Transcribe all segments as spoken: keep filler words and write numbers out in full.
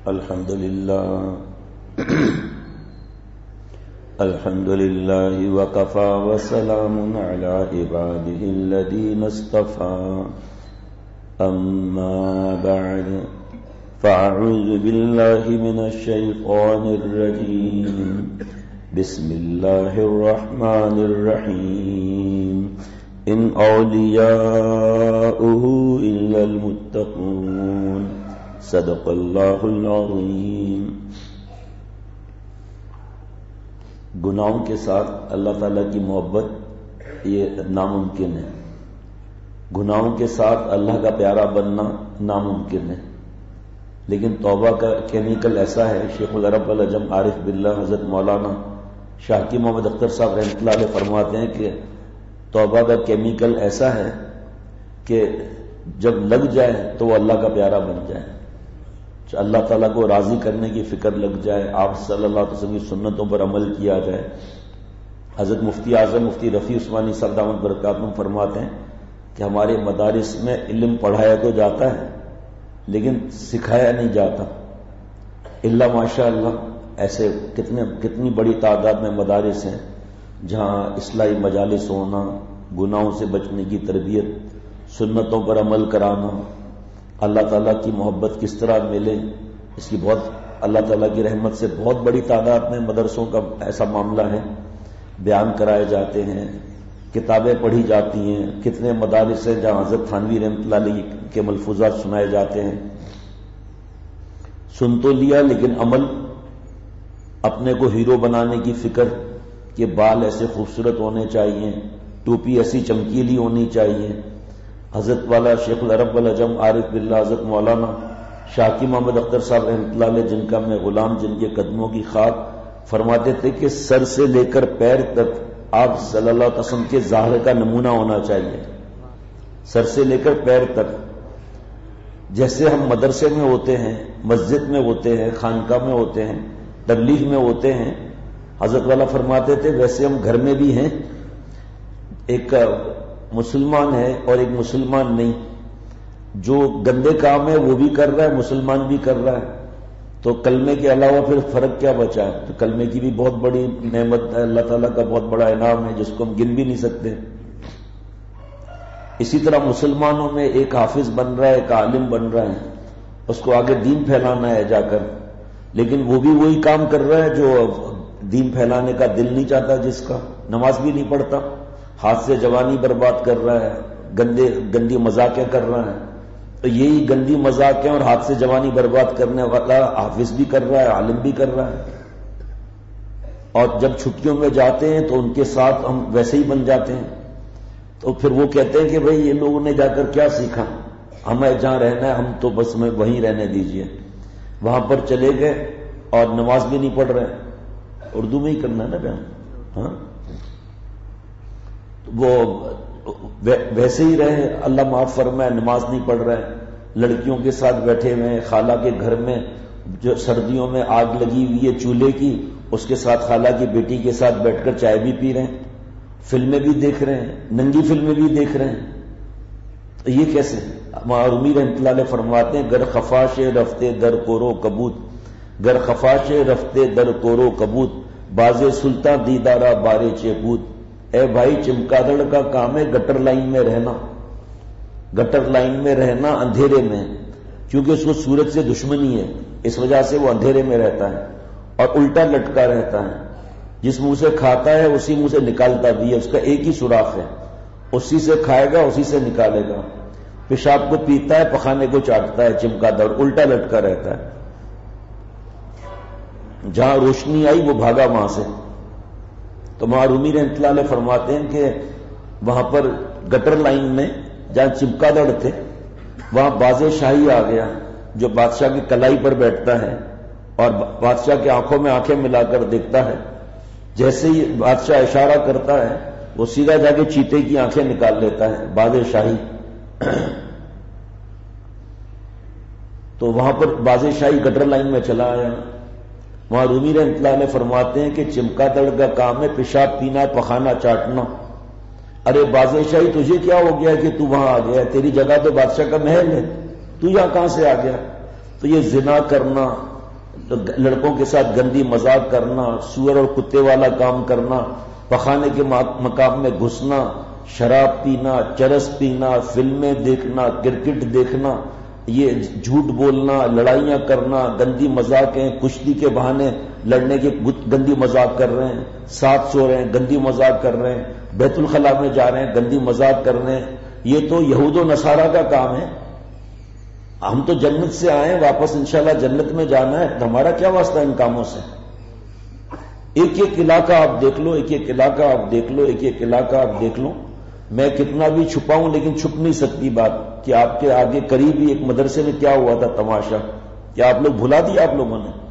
الحمد لله الحمد لله وكفى وسلام على عباده الذين اصطفى أما بعد فأعوذ بالله من الشيطان الرجيم بسم الله الرحمن الرحيم إن أولياؤه إلا المتقون صدق اللہ العظیم۔ گناہوں کے ساتھ اللہ تعالیٰ کی محبت یہ ناممکن ہے، گناہوں کے ساتھ اللہ کا پیارا بننا ناممکن ہے، لیکن توبہ کا کیمیکل ایسا ہے۔ شیخ العرب العجم عارف باللہ حضرت مولانا شاہکی محمد اختر صاحب رحمۃ اللہ علیہ فرماتے ہیں کہ توبہ کا کیمیکل ایسا ہے کہ جب لگ جائے تو وہ اللہ کا پیارا بن جائے، اللہ تعالیٰ کو راضی کرنے کی فکر لگ جائے، آپ صلی اللہ علیہ وسلم کی سنتوں پر عمل کیا جائے۔ حضرت مفتی اعظم مفتی رفیع عثمانی صاحب دامت برکاتہم فرماتے ہیں کہ ہمارے مدارس میں علم پڑھایا تو جاتا ہے لیکن سکھایا نہیں جاتا، الا ماشاء اللہ ایسے کتنے کتنی بڑی تعداد میں مدارس ہیں جہاں اصلاحی مجالس ہونا، گناہوں سے بچنے کی تربیت، سنتوں پر عمل کرانا، اللہ تعالیٰ کی محبت کس طرح ملے، اس کی بہت اللہ تعالیٰ کی رحمت سے بہت بڑی تعداد میں مدرسوں کا ایسا معاملہ ہے، بیان کرائے جاتے ہیں، کتابیں پڑھی جاتی ہیں، کتنے مدارس ہیں جہاں حضرت تھانوی رحمۃ اللہ علیہ کے ملفوظات سنائے جاتے ہیں۔ سن تو لیا لیکن عمل، اپنے کو ہیرو بنانے کی فکر کہ بال ایسے خوبصورت ہونے چاہیے، ٹوپی ایسی چمکیلی ہونی چاہیے۔ حضرت والا شیخ العرب العجم عارف باللہ حضرت مولانا شاہکی محمد اختر صاحب رحمۃ اللہ علیہ، جن کا میں غلام، جن کے قدموں کی خاک، فرماتے تھے کہ سر سے لے کر پیر تک آپ صلی اللہ علیہ وسلم کے ظاہر کا نمونہ ہونا چاہیے، سر سے لے کر پیر تک۔ جیسے ہم مدرسے میں ہوتے ہیں، مسجد میں ہوتے ہیں، خانقاہ میں ہوتے ہیں، تبلیغ میں ہوتے ہیں، حضرت والا فرماتے تھے ویسے ہم گھر میں بھی ہیں، ایک مسلمان ہے اور ایک مسلمان نہیں، جو گندے کام ہے وہ بھی کر رہا ہے، مسلمان بھی کر رہا ہے، تو کلمے کے علاوہ پھر فرق کیا بچا ہے؟ تو کلمے کی بھی بہت بڑی نعمت ہے، اللہ تعالیٰ کا بہت بڑا انعام ہے جس کو ہم گن بھی نہیں سکتے۔ اسی طرح مسلمانوں میں ایک حافظ بن رہا ہے، ایک عالم بن رہا ہے، اس کو آگے دین پھیلانا ہے جا کر، لیکن وہ بھی وہی کام کر رہا ہے جو دین پھیلانے کا دل نہیں چاہتا، جس کا نماز بھی نہیں پڑھتا، ہاتھ سے جوانی برباد کر رہا ہے، گندے گندی مذاقیں کر رہا ہے۔ تو یہی گندی مذاقیں اور ہاتھ سے جوانی برباد کرنے والا حافظ بھی کر رہا ہے، عالم بھی کر رہا ہے، اور جب چھٹیوں میں جاتے ہیں تو ان کے ساتھ ہم ویسے ہی بن جاتے ہیں۔ تو پھر وہ کہتے ہیں کہ بھئی یہ لوگوں نے جا کر کیا سیکھا، ہمیں جہاں رہنا ہے ہم تو بس ہمیں وہیں رہنے دیجئے۔ وہاں پر چلے گئے اور نماز بھی نہیں پڑھ رہے، اردو میں ہی کرنا ہے نا بیان، ہاں وہ ویسے ہی رہے، اللہ معاف فرمائے، نماز نہیں پڑھ رہے، لڑکیوں کے ساتھ بیٹھے ہوئے ہیں، خالہ کے گھر میں جو سردیوں میں آگ لگی ہوئی ہے چولہے کی، اس کے ساتھ خالہ کی بیٹی کے ساتھ بیٹھ کر چائے بھی پی رہے ہیں، فلمیں بھی دیکھ رہے ہیں، ننگی فلمیں بھی دیکھ رہے ہیں۔ تو یہ کیسے؟ معرومی رحمۃ اللہ علیہ فرماتے ہیں گر خفاش رفتے در کورو کبوت، گر خفاش رفتے در کورو کبوت، باز سلطان دیدارا بارے چیبوت۔ اے بھائی چمکادڑ کا کام ہے گٹر لائن میں رہنا، گٹر لائن میں رہنا اندھیرے میں، کیونکہ اس کو سورج سے دشمنی ہے، اس وجہ سے وہ اندھیرے میں رہتا ہے اور الٹا لٹکا رہتا ہے، جس منہ سے کھاتا ہے اسی منہ سے نکالتا بھی ہے، اس کا ایک ہی سوراخ ہے، اسی سے کھائے گا اسی سے نکالے گا، پیشاب کو پیتا ہے پخانے کو چاٹتا ہے، چمکادڑ الٹا لٹکا رہتا ہے، جہاں روشنی آئی وہ بھاگا وہاں سے۔ تو معرومی رحمۃ اللہ علیہ فرماتے ہیں کہ وہاں پر گٹر لائن میں جہاں چمکادڑ تھے وہاں باز شاہی آ گیا، جو بادشاہ کی کلائی پر بیٹھتا ہے اور بادشاہ کی آنکھوں میں آنکھیں ملا کر دیکھتا ہے، جیسے ہی بادشاہ اشارہ کرتا ہے وہ سیدھا جا کے چیتے کی آنکھیں نکال لیتا ہے، باز شاہی۔ تو وہاں پر باز شاہی گٹر لائن میں چلا آیا۔ وہاں رومی رحمۃ اللہ علیہ فرماتے ہیں کہ چمکادڑ کا کام ہے پیشاب پینا، پخانا چاٹنا۔ ارے باز شاہی تجھے کیا ہو گیا کہ تو وہاں آ گیا؟ تیری جگہ تو بادشاہ کا محل ہے، تو یہاں کہاں سے آ گیا؟ تو یہ زنا کرنا، لڑکوں کے ساتھ گندی مذاق کرنا، سور اور کتے والا کام کرنا، پخانے کے مقام میں گھسنا، شراب پینا، چرس پینا، فلمیں دیکھنا، کرکٹ دیکھنا، یہ جھوٹ بولنا، لڑائیاں کرنا، گندی مذاقیں، کشتی کے بہانے لڑنے کی گندی مذاق کر رہے ہیں، ساتھ سو رہے ہیں، گندی مذاق کر رہے ہیں، بیت الخلاء میں جا رہے ہیں، گندی مذاق کر رہے ہیں. یہ تو یہود و نصارہ کا کام ہے. ہم تو جنت سے آئے ہیں، واپس انشاءاللہ جنت میں جانا ہے، ہمارا کیا واسطہ ان کاموں سے؟ ایک ایک علاقہ آپ دیکھ لو، ایک ایک علاقہ آپ دیکھ لو، ایک ایک علاقہ آپ دیکھ لو. میں کتنا بھی چھپاؤں لیکن چھپ نہیں سکتی بات کہ آپ کے آگے قریب ہی ایک مدرسے میں کیا ہوا تھا تماشا. کیا آپ لوگ بھلا دیا آپ لوگوں نے؟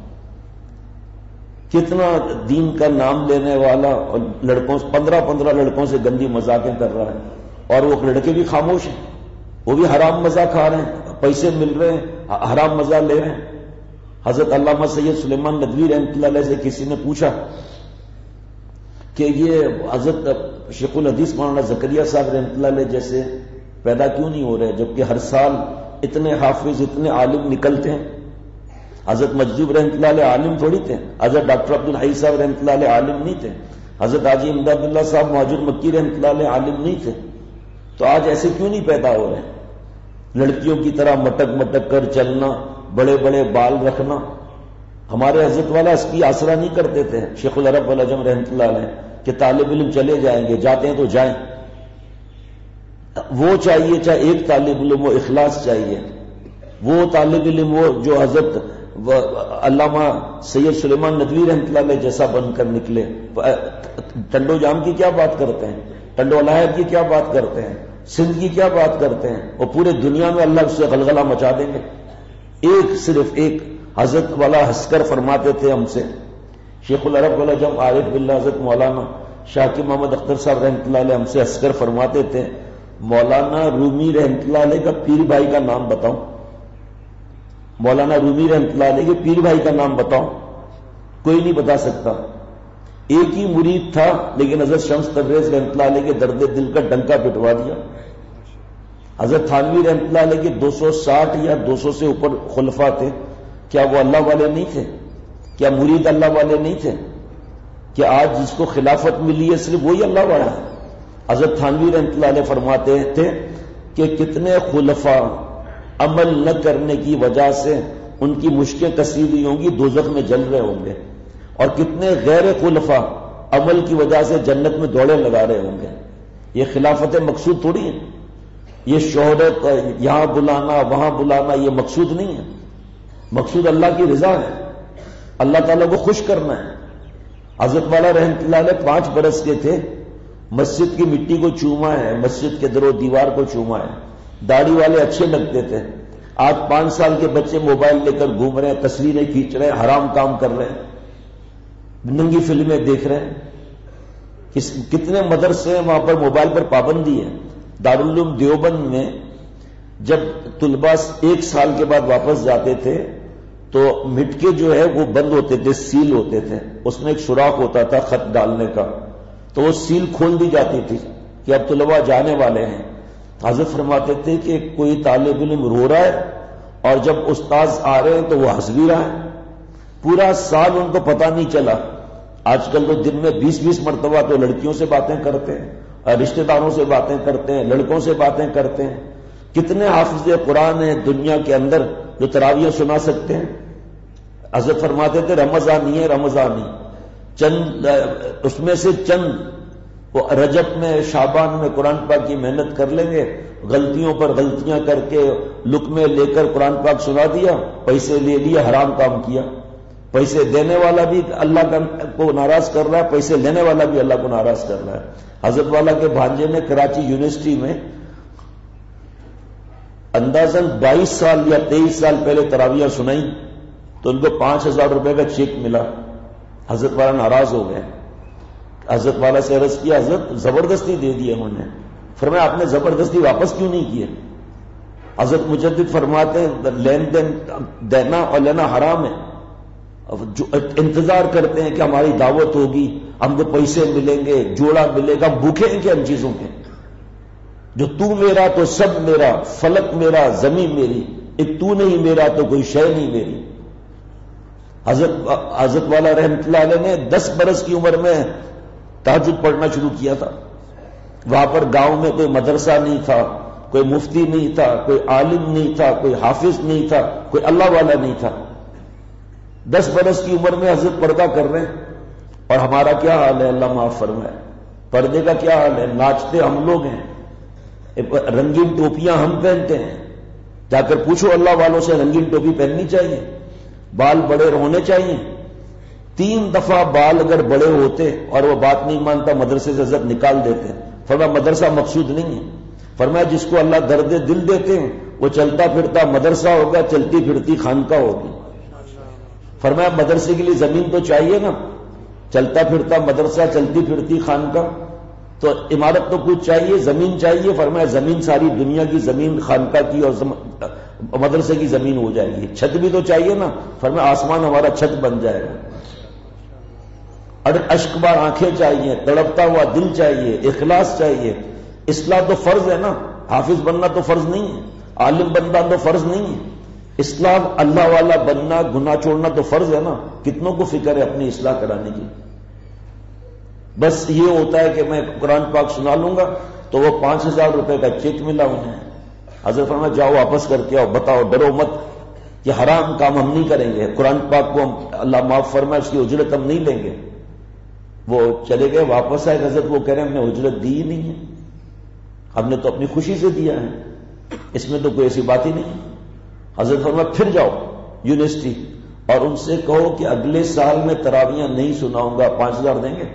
کتنا دین کا نام لینے والا اور لڑکوں پندرہ پندرہ لڑکوں سے گندی مذاقیں کر رہا ہے، اور وہ لڑکے بھی خاموش ہیں، وہ بھی حرام مزہ کھا رہے ہیں، پیسے مل رہے ہیں، حرام مزہ لے رہے ہیں. حضرت علامہ سید سلیمان ندوی رحمۃ اللہ علیہ سے کسی نے پوچھا کہ یہ حضرت شیخ الحدیث مولانا زکریا صاحب رحمۃ اللہ علیہ جیسے پیدا کیوں نہیں ہو رہے، جبکہ ہر سال اتنے حافظ اتنے عالم نکلتے ہیں؟ حضرت مجذوب رحمۃ اللہ علیہ عالم تھوڑی تھے، حضرت ڈاکٹر عبد الحی صاحب رحمۃ اللہ علیہ عالم نہیں تھے، حضرت حاجی امداد اللہ صاحب مہاجر مکی رحمۃ اللہ علیہ عالم نہیں تھے. تو آج ایسے کیوں نہیں پیدا ہو رہے؟ لڑکیوں کی طرح مٹک مٹک کر چلنا، بڑے بڑے بال رکھنا. ہمارے حضرت والا اس کی آسرا نہیں کرتے تھے شیخ العرب والعجم رحمۃ اللہ علیہ کہ طالب علم چلے جائیں گے، جاتے ہیں تو جائیں. وہ چاہیے، چاہے ایک طالب علم وہ اخلاص چاہیے. وہ طالب علم وہ جو حضرت علامہ سید سلیمان ندوی رحمۃ اللہ علیہ جیسا بن کر نکلے. ٹنڈو جام کی کیا بات کرتے ہیں، ٹنڈو الہیت کی کیا بات کرتے ہیں، سندھ کی کیا بات کرتے ہیں، اور پورے دنیا میں اللہ اس سے غلغلہ مچا دیں گے. ایک صرف ایک حضرت والا ہنس کر فرماتے تھے ہم سے، شیخ العرب والا جب عارف باللہ حضرت مولانا شاکر محمد اختر صاحب رحمۃ اللہ علیہ ہم سے ہنس کر فرماتے تھے، مولانا رومی رحمۃ اللہ علیہ کا پیر بھائی کا نام بتاؤ. مولانا رومی رحمۃ اللہ علیہ کے پیر بھائی کا نام بتاؤ. کوئی نہیں بتا سکتا. ایک ہی مرید تھا لیکن حضرت شمس تبریز رحمۃ اللہ علیہ کے درد دل کا ڈنکا پٹوا دیا. حضرت تھانوی رحمۃ اللہ علیہ کے دو سو ساٹھ یا دو سو سے اوپر خلفاء تھے. کیا وہ اللہ والے نہیں تھے؟ کیا مرید اللہ والے نہیں تھے؟ کیا آج جس کو خلافت ملی ہے صرف وہی اللہ والا ہے؟ حضرت تھانوی رحمۃ اللہ علیہ فرماتے تھے کہ کتنے خلفاء عمل نہ کرنے کی وجہ سے ان کی مشکیں کسی ہوئی ہوں گی، دوزخ میں جل رہے ہوں گے، اور کتنے غیر خلفاء عمل کی وجہ سے جنت میں دوڑے لگا رہے ہوں گے. یہ خلافت مقصود تھوڑی ہے. یہ شہرت یہاں بلانا وہاں بلانا یہ مقصود نہیں ہے. مقصود اللہ کی رضا ہے، اللہ تعالیٰ کو خوش کرنا ہے. حضرت والا رحمۃ اللہ علیہ پانچ برس کے تھے، مسجد کی مٹی کو چوما ہے، مسجد کے در و دیوار کو چوما ہے. داڑھی والے اچھے لگتے تھے. آج پانچ سال کے بچے موبائل لے کر گھوم رہے ہیں، تصویریں کھینچ رہے ہیں، حرام کام کر رہے ہیں، ننگی فلمیں دیکھ رہے ہیں. کتنے مدرسے ہیں وہاں پر موبائل پر پابندی ہے. دارالعلوم دیوبند میں جب طلباء ایک سال کے بعد واپس جاتے تھے تو مٹکے جو ہے وہ بند ہوتے تھے، سیل ہوتے تھے، اس میں ایک سوراخ ہوتا تھا خط ڈالنے کا، تو وہ سیل کھول دی جاتی تھی کہ اب طلباء جانے والے ہیں. حضرت فرماتے تھے کہ کوئی طالب علم رو رہا ہے اور جب استاذ آ رہے ہیں تو وہ ہنس بھی رہا ہے. پورا سال ان کو پتہ نہیں چلا. آج کل تو دن میں بیس بیس مرتبہ تو لڑکیوں سے باتیں کرتے ہیں، رشتہ داروں سے باتیں کرتے ہیں، لڑکوں سے باتیں کرتے ہیں. کتنے حافظ قرآن ہیں دنیا کے اندر جو تراویح سنا سکتے ہیں؟ حضرت فرماتے تھے رمضانی ہے رمضانی، چند اس میں سے چند وہ رجب میں شعبان میں قرآن پاک کی محنت کر لیں گے، غلطیوں پر غلطیاں کر کے لقمے لے کر قرآن پاک سنا دیا، پیسے لے لیے، حرام کام کیا. پیسے دینے والا بھی اللہ کو ناراض کر رہا ہے، پیسے لینے والا بھی اللہ کو ناراض کر رہا ہے. حضرت والا کے بھانجے نے کراچی یونیورسٹی میں اندازاً بائیس سال یا تیئیس سال پہلے تراویح سنائی تو ان کو پانچ ہزار روپے کا چیک ملا. حضرت والا ناراض ہو گئے. حضرت والا سے عرض کیا حضرت زبردستی دے دی انہوں نے. فرمایا آپ نے زبردستی واپس کیوں نہیں کیے؟ حضرت مجدد فرماتے ہیں لین دین دینا اور لینا حرام ہے. جو انتظار کرتے ہیں کہ ہماری دعوت ہوگی، ہم کو پیسے ملیں گے، جوڑا ملے گا، بھوکے ہیں کہ ان چیزوں کے. جو تو میرا تو سب میرا، فلک میرا زمین میری، ایک تو نہیں میرا تو کوئی شے نہیں میری. حضرت حضرت والا رحمۃ اللہ علیہ نے دس برس کی عمر میں تہجد پڑھنا شروع کیا تھا. وہاں پر گاؤں میں کوئی مدرسہ نہیں تھا, کوئی مفتی نہیں تھا, کوئی عالم نہیں تھا, کوئی حافظ نہیں تھا, کوئی اللہ والا نہیں تھا. دس برس کی عمر میں حضرت پردہ کر رہے ہیں, اور ہمارا کیا حال ہے اللہ معاف فرمائے. پردے کا کیا حال ہے؟ ناچتے ہم لوگ ہیں, رنگین ٹوپیاں ہم پہنتے ہیں. جا کر پوچھو اللہ والوں سے, رنگین ٹوپی پہننی چاہیے, بال بڑے ہونے چاہیے. تین دفعہ بال اگر بڑے ہوتے اور وہ بات نہیں مانتا مدرسے سے حضرت نکال دیتے. فرمایا مدرسہ مقصود نہیں ہے. فرمایا جس کو اللہ درد دل دیتے ہیں وہ چلتا پھرتا مدرسہ ہوگا, چلتی پھرتی خانقاہ ہوگی. فرمایا مدرسے کے لیے زمین تو چاہیے نا, چلتا پھرتا مدرسہ, چلتی پھرتی خانقاہ, تو عمارت تو کچھ چاہیے, زمین چاہیے. فرمایا زمین ساری دنیا کی زمین خانقاہ کی اور مدرسے کی زمین ہو جائے گی. چھت بھی تو چاہیے نا. فرمایا آسمان ہمارا چھت بن جائے گا. اشک بار آنکھیں چاہیے, تڑپتا ہوا دل چاہیے, اخلاص چاہیے. اصلاح تو فرض ہے نا, حافظ بننا تو فرض نہیں ہے, عالم بننا تو فرض نہیں ہے. اسلام اللہ والا بننا, گناہ چھوڑنا تو فرض ہے نا. کتنوں کو فکر ہے اپنی اصلاح کرانے کی؟ بس یہ ہوتا ہے کہ میں قرآن پاک سنا لوں گا تو وہ پانچ ہزار روپے کا چیک ملا انہیں. حضرت فرمایا جاؤ واپس کر کے آؤ, بتاؤ, ڈرو مت کہ حرام کام ہم نہیں کریں گے, قرآن پاک کو ہم اللہ معاف فرمائے اس کی اجرت ہم نہیں لیں گے. وہ چلے گئے, واپس آئے. حضرت وہ کہہ رہے ہیں ہم نے اجرت دی ہی نہیں ہے, ہم نے تو اپنی خوشی سے دیا ہے, اس میں تو کوئی ایسی بات ہی نہیں. حضرت فرمایا پھر جاؤ یونیورسٹی اور ان سے کہو کہ اگلے سال میں تراویاں نہیں سناؤں گا, پانچ ہزار دیں گے.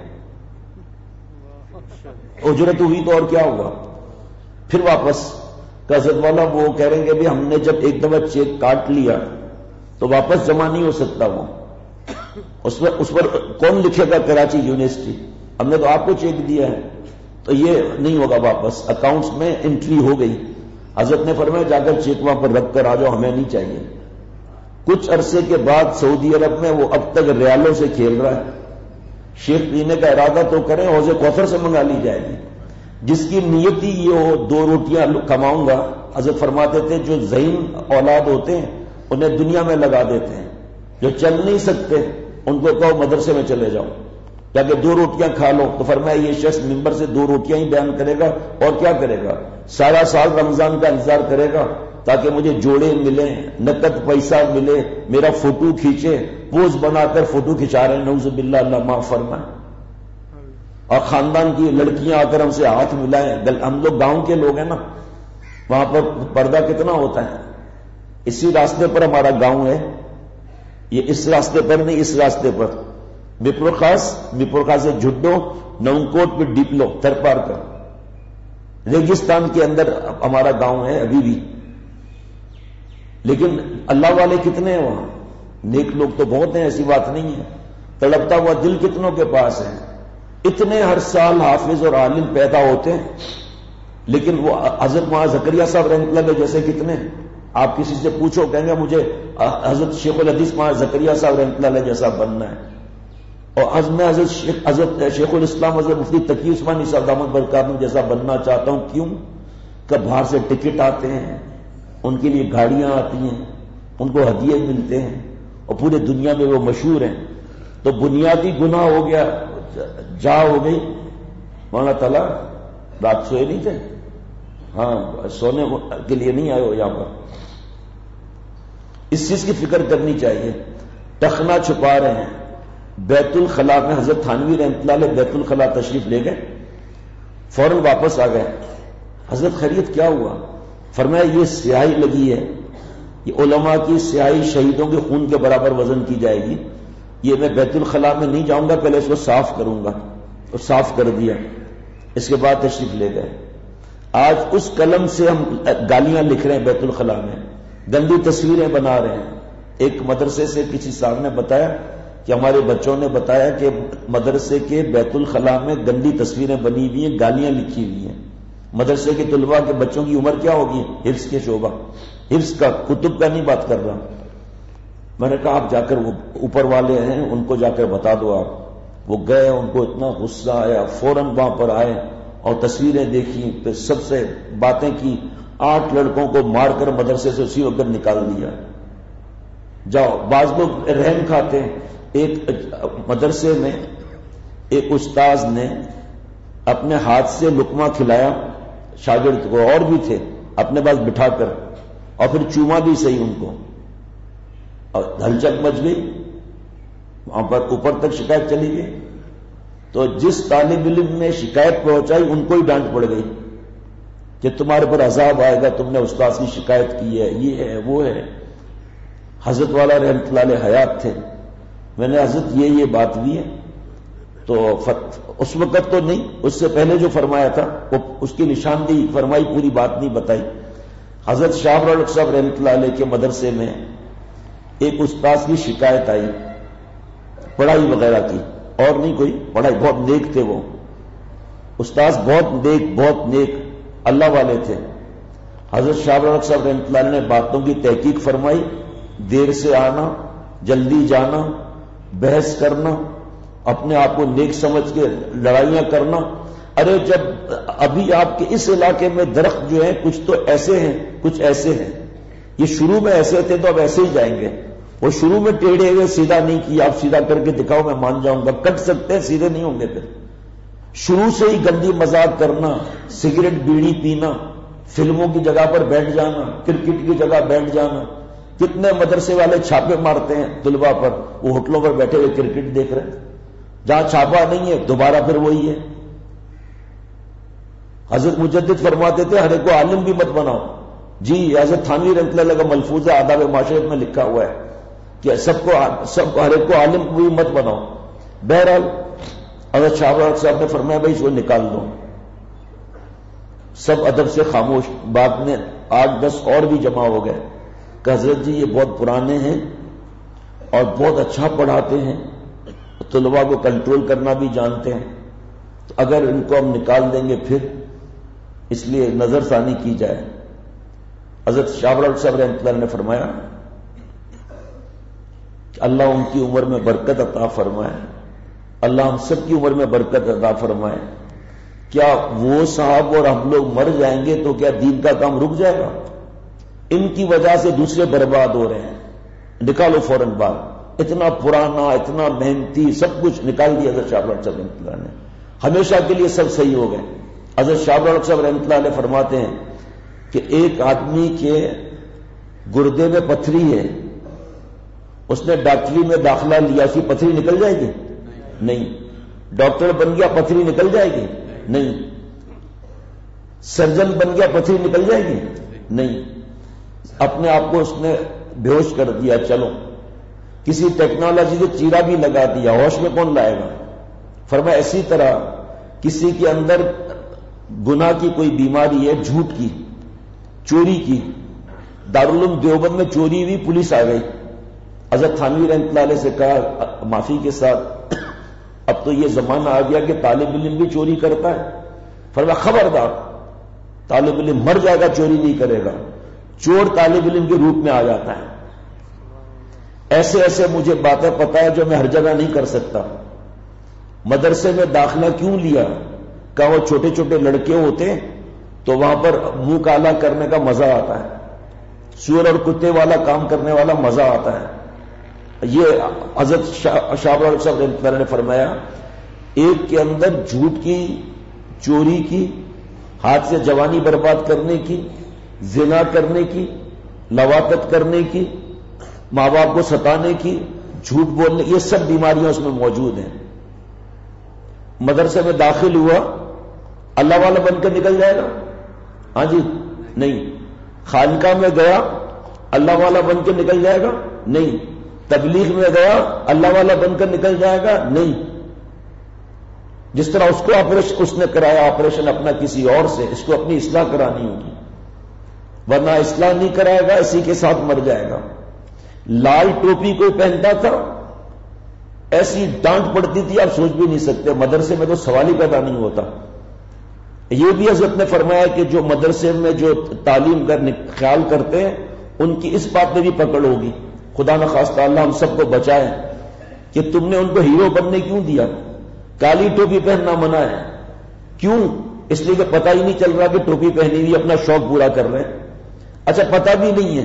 اجرت ہوئی تو اور کیا ہوگا. پھر واپس کہ حضرت والا وہ کہہ رہے ہیں کہ ہم نے جب ایک دفعہ چیک کاٹ لیا تو واپس جمع نہیں ہو سکتا. وہ اس پر اس پر کون لکھے گا کراچی یونیورسٹی, ہم نے تو آپ کو چیک دیا ہے, تو یہ نہیں ہوگا واپس. اکاؤنٹس میں انٹری ہو گئی. حضرت نے فرمایا جا کر چیک وہاں پر رکھ کر آ جاؤ, ہمیں نہیں چاہیے. کچھ عرصے کے بعد سعودی عرب میں وہ اب تک ریالوں سے کھیل رہا ہے. شیخ پینے کا ارادہ تو کریں, حوض کوثر سے منگا لی جائے گی. جس کی نیت ہی یہ ہو دو روٹیاں کماؤں گا, حضرت فرماتے تھے جو ذہین اولاد ہوتے ہیں انہیں دنیا میں لگا دیتے ہیں, جو چل نہیں سکتے ان کو کہو مدرسے میں چلے جاؤ جا کے دو روٹیاں کھا لو. تو فرمایا یہ شخص ممبر سے دو روٹیاں ہی بیان کرے گا اور کیا کرے گا, سارا سال رمضان کا انتظار کرے گا تاکہ مجھے جوڑے ملیں, نقد پیسہ ملے, میرا فوٹو کھینچے. پوز بنا کر فوٹو کھنچا رہے ہیں, نعوذ باللہ, اللہ معاف فرمائے. اور خاندان کی لڑکیاں آ کر ہم سے ہاتھ ملائیں. ہم لوگ گاؤں کے لوگ ہیں نا, وہاں پر پردہ کتنا ہوتا ہے. اسی راستے پر ہمارا گاؤں ہے, یہ اس راستے پر نہیں, اس راستے پر بپر خاص, بپر خاص سے جھڈو, نونکوٹ پہ ڈپلو, ترپار کا ریگستان کے اندر ہمارا گاؤں ہے ابھی بھی. لیکن اللہ والے کتنے ہیں وہاں, نیک لوگ تو بہت ہیں, ایسی بات نہیں ہے. تڑپتا ہوا دل کتنوں کے پاس ہے. اتنے ہر سال حافظ اور عالم پیدا ہوتے ہیں, لیکن وہ حضرت مولانا زکریا صاحب رحمۃ اللہ علیہ جیسے کتنے. آپ کسی سے پوچھو کہیں گے مجھے حضرت شیخ الحدیث مولانا زکریا صاحب رحمۃ اللہ علیہ جیسا بننا ہے. اور میں حضرت شیخ حضرت شیخ الاسلام حضرت مفتی تقی عثمانی صاحب دامت برکاتہ جیسا بننا چاہتا ہوں. کیوں کہ باہر سے ٹکٹ آتے ہیں, ان کے لیے گاڑیاں آتی ہیں, ان کو ہدیے ملتے ہیں, اور پورے دنیا میں وہ مشہور ہیں. تو بنیادی گناہ ہو گیا, جا ہو گئی. مولانا تعالیٰ رات سوئے نہیں تھے, ہاں سونے کے لیے نہیں آئے ہو یہاں پر. اس چیز کی فکر کرنی چاہیے. ٹخنا چھپا رہے ہیں. بیت الخلاء میں حضرت تھانوی رحمۃ اللہ علیہ بیت الخلاء تشریف لے گئے, فوراً واپس آ گئے. حضرت خیریت کیا ہوا؟ فرمایا یہ سیاہی لگی ہے, یہ علماء کی سیاہی شہیدوں کے خون کے برابر وزن کی جائے گی, یہ میں بیت الخلاء میں نہیں جاؤں گا, پہلے اس کو صاف کروں گا. اور صاف کر دیا, اس کے بعد تشریف لے گئے. آج اس قلم سے ہم گالیاں لکھ رہے ہیں بیت الخلاء میں, گندی تصویریں بنا رہے ہیں. ایک مدرسے سے کسی صاحب نے بتایا کہ ہمارے بچوں نے بتایا کہ مدرسے کے بیت الخلاء میں گندی تصویریں بنی ہوئی ہیں, گالیاں لکھی ہوئی ہیں. مدرسے کے طلباء کے بچوں کی عمر کیا ہوگی؟ حفظ کے شعبہ, حفظ کا, کتب کا نہیں بات کر رہا. میں نے کہا آپ جا کر وہ اوپر والے ہیں ان کو جا کر بتا دو. آپ وہ گئے, ان کو اتنا غصہ آیا, فوراً وہاں پر آئے اور تصویریں دیکھی, پھر سب سے باتیں کی. آٹھ لڑکوں کو مار کر مدرسے سے اسی وقت نکال دیا. جاؤ. بعض لوگ رحم کھاتے ہیں. ایک مدرسے میں ایک استاذ نے اپنے ہاتھ سے لقمہ کھلایا شاگرد کو, اور بھی تھے اپنے پاس بٹھا کر, اور پھر چوما بھی صحیح ان کو, اور ہلچل مچ گئی, وہاں پر اوپر تک شکایت چلی گئی. تو جس طالب علم نے شکایت پہنچائی ان کو ہی ڈانٹ پڑ گئی کہ تمہارے پر عذاب آئے گا, تم نے استاذ کی شکایت کی ہے, یہ ہے وہ ہے. حضرت والا رحمۃ اللہ علیہ حیات تھے. میں نے حضرت یہ یہ بات بھی ہے, تو اس وقت تو نہیں, اس سے پہلے جو فرمایا تھا وہ اس کی نشاندہی فرمائی, پوری بات نہیں بتائی. حضرت شاہ رولک صاحب رحمۃ اللہ علیہ کے مدرسے میں ایک استاذ کی شکایت آئی پڑھائی وغیرہ کی, اور نہیں کوئی پڑھائی, بہت نیک تھے وہ استاذ, بہت نیک بہت نیک اللہ والے تھے. حضرت شاہ رولک صاحب رحمۃ اللہ علیہ نے باتوں کی تحقیق فرمائی, دیر سے آنا, جلدی جانا, بحث کرنا, اپنے آپ کو نیک سمجھ کے لڑائیاں کرنا. ارے جب ابھی آپ کے اس علاقے میں درخت جو ہیں کچھ تو ایسے ہیں کچھ ایسے ہیں, یہ شروع میں ایسے تھے تو اب ایسے ہی جائیں گے. وہ شروع میں ٹیڑھے ہوئے سیدھا نہیں کیا, آپ سیدھا کر کے دکھاؤ میں مان جاؤں گا. کٹ سکتے ہیں, سیدھے نہیں ہوں گے. پھر شروع سے ہی گندی مذاق کرنا, سگریٹ بیڑی پینا, فلموں کی جگہ پر بیٹھ جانا, کرکٹ کی جگہ بیٹھ جانا. کتنے مدرسے والے چھاپے مارتے ہیں طلباء پر, وہ ہوٹلوں پر بیٹھے ہوئے کرکٹ دیکھ رہے ہیں. جہاں چھاپا نہیں ہے دوبارہ پھر وہی ہے. حضرت مجدد فرماتے تھے ہر ایک کو عالم بھی مت بناؤ. جی حضرت تھانوی رحمۃ اللہ کا ملفوظ ہے آداب معاشرت میں لکھا ہوا ہے کہ سب کو سب ہر ایک کو عالم بھی مت بناؤ. بہرحال حضرت شاہ رولک صاحب نے فرمایا بھائی اس کو نکال دو. سب ادب سے خاموش. بعد میں آٹھ دس اور بھی جمع ہو گئے کہ حضرت جی یہ بہت پرانے ہیں اور بہت اچھا پڑھاتے ہیں, طلباء کو کنٹرول کرنا بھی جانتے ہیں, تو اگر ان کو ہم نکال دیں گے پھر اس لیے نظر ثانی کی جائے. حضرت شاہ رولک صاحب رحمۃ اللہ نے فرمایا کہ اللہ ان کی عمر میں برکت عطا فرمائے, اللہ ہم سب کی عمر میں برکت عطا فرمائے. کیا وہ صاحب اور ہم لوگ مر جائیں گے تو کیا دین کا کام رک جائے گا؟ ان کی وجہ سے دوسرے برباد ہو رہے ہیں, نکالو فوراً بات. اتنا پرانا, اتنا محنتی, سب کچھ نکال دیا حضرت شاہ رولک صاحب رحمۃ اللہ نے, ہمیشہ کے لیے سب صحیح ہو گئے. حضرت شاہ رولک صاحب رحمۃ اللہ علیہ فرماتے ہیں کہ ایک آدمی کے گردے میں پتھری ہے, اس نے ڈاکٹری میں داخلہ لیا, اس کی پتھری نکل جائے گی؟ نہیں. ڈاکٹر بن گیا, پتھری نکل جائے گی؟ نہیں. سرجن بن گیا, پتھری نکل جائے گی؟ نہیں. اپنے آپ کو اس نے بے ہوش کر دیا. چلو کسی ٹیکنالوجی سے چیرا بھی لگا دیا, ہوش میں کون لائے گا؟ فرمایا اسی طرح کسی کے اندر گناہ کی کوئی بیماری ہے, جھوٹ کی, چوری کی, دارالعلوم دیوبند میں چوری ہوئی, پولیس آ گئی. حضرت تھانوی رحمۃ اللہ علیہ سے کہا معافی کے ساتھ اب تو یہ زمانہ آ گیا کہ طالب علم بھی چوری کرتا ہے. فرمایا خبردار, طالب علم مر جائے گا چوری نہیں کرے گا. چور طالب علم کے روپ میں آ جاتا ہے. ایسے ایسے مجھے باتیں پتہ ہے جو میں ہر جگہ نہیں کر سکتا. مدرسے میں داخلہ کیوں لیا؟ کہ وہ چھوٹے چھوٹے لڑکے ہوتے ہیں تو وہاں پر منہ کالا کرنے کا مزہ آتا ہے, سور اور کتے والا کام کرنے والا مزہ آتا ہے. یہ حضرت شاہ رولک صاحب رحمۃ اللہ نے فرمایا ایک کے اندر جھوٹ کی, چوری کی, ہاتھ سے جوانی برباد کرنے کی, زنا کرنے کی, لواطت کرنے کی, ماں باپ کو ستانے کی, جھوٹ بولنے, یہ سب بیماریاں اس میں موجود ہیں. مدرسے میں داخل ہوا, اللہ والا بن کر نکل جائے گا؟ ہاں جی نہیں. خانقاہ میں گیا, اللہ والا بن کے نکل جائے گا؟ نہیں. تبلیغ میں گیا, اللہ والا بن کر نکل جائے گا؟ نہیں. جس طرح اس کو آپریشن اس نے کرایا آپریشن اپنا کسی اور سے, اس کو اپنی اصلاح کرانی ہوگی, ورنہ اصلاح نہیں کرائے گا اسی کے ساتھ مر جائے گا. لال ٹوپی کوئی پہنتا تھا, ایسی ڈانٹ پڑتی تھی آپ سوچ بھی نہیں سکتے. مدرسے میں تو سوال ہی پیدا نہیں ہوتا. یہ بھی حضرت نے فرمایا کہ جو مدرسے میں جو تعلیم کا خیال کرتے ہیں ان کی اس بات میں بھی پکڑ ہوگی. خدا نخواستہ اللہ ہم سب کو بچائے کہ تم نے ان کو ہیرو بننے کیوں دیا؟ کالی ٹوپی پہننا منع ہے. کیوں؟ اس لیے کہ پتہ ہی نہیں چل رہا کہ ٹوپی پہنی ہوئی اپنا شوق پورا کر رہے ہیں. اچھا پتہ بھی نہیں ہے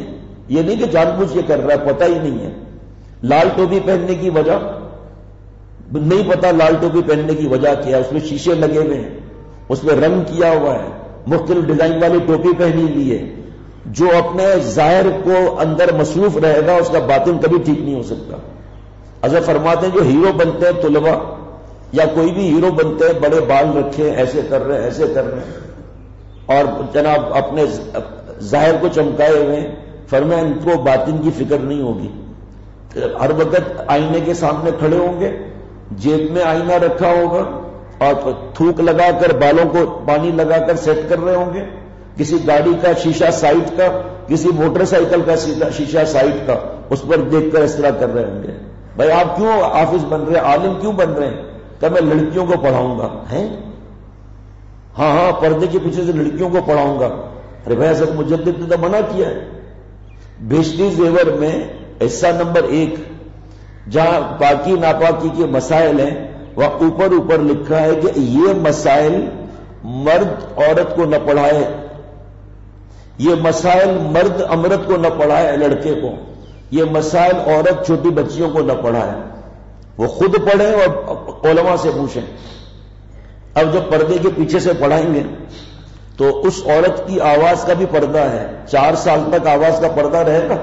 یہ نہیں کہ جان بوجھ کے کر رہا ہے، پتہ ہی نہیں ہے. لال ٹوپی پہننے کی وجہ نہیں پتا، لال ٹوپی پہننے کی وجہ کیا ہے، اس میں شیشے لگے ہوئے ہیں، اس میں رنگ کیا ہوا ہے، مختلف ڈیزائن والی ٹوپی پہنی لی ہے. جو اپنے ظاہر کو اندر مصروف رہے گا اس کا باطن کبھی ٹھیک نہیں ہو سکتا. حضرت فرماتے ہیں جو ہیرو بنتے ہیں طلباء یا کوئی بھی ہیرو بنتے ہیں، بڑے بال رکھے، ایسے کر رہے ہیں ایسے کر رہے ہیں اور جناب اپنے ظاہر کو چمکائے ہوئے ہیں، فرمایا ان کو باطن کی فکر نہیں ہوگی. ہر وقت آئینے کے سامنے کھڑے ہوں گے، جیب میں آئینہ رکھا ہوگا اور تھوک لگا کر بالوں کو پانی لگا کر سیٹ کر رہے ہوں گے، کسی گاڑی کا شیشہ سائڈ کا، کسی موٹر سائیکل کا شیشہ سائڈ کا، اس پر دیکھ کر اس طرح کر رہے ہوں گے. بھائی آپ کیوں حافظ بن رہے ہیں، عالم کیوں بن رہے ہیں؟ کہ میں لڑکیوں کو پڑھاؤں گا. ہیں ہاں ہاں پردے کے پیچھے سے لڑکیوں کو پڑھاؤں گا. ارے بھائی حضرت مجدد نے تو منع کیا ہے. بیشتی زیور میں حصہ نمبر ایک جہاں پاکی ناپاکی کے مسائل ہیں وہاں اوپر اوپر لکھا ہے کہ یہ مسائل مرد عورت کو نہ پڑھائے، یہ مسائل مرد امرد کو نہ پڑھائے لڑکے کو، یہ مسائل عورت چھوٹی بچیوں کو نہ پڑھائے، وہ خود پڑھیں اور علماء سے پوچھیں. اب جب پردے کے پیچھے سے پڑھائیں گے تو اس عورت کی آواز کا بھی پردہ ہے، چار سال تک آواز کا پردہ رہے گا.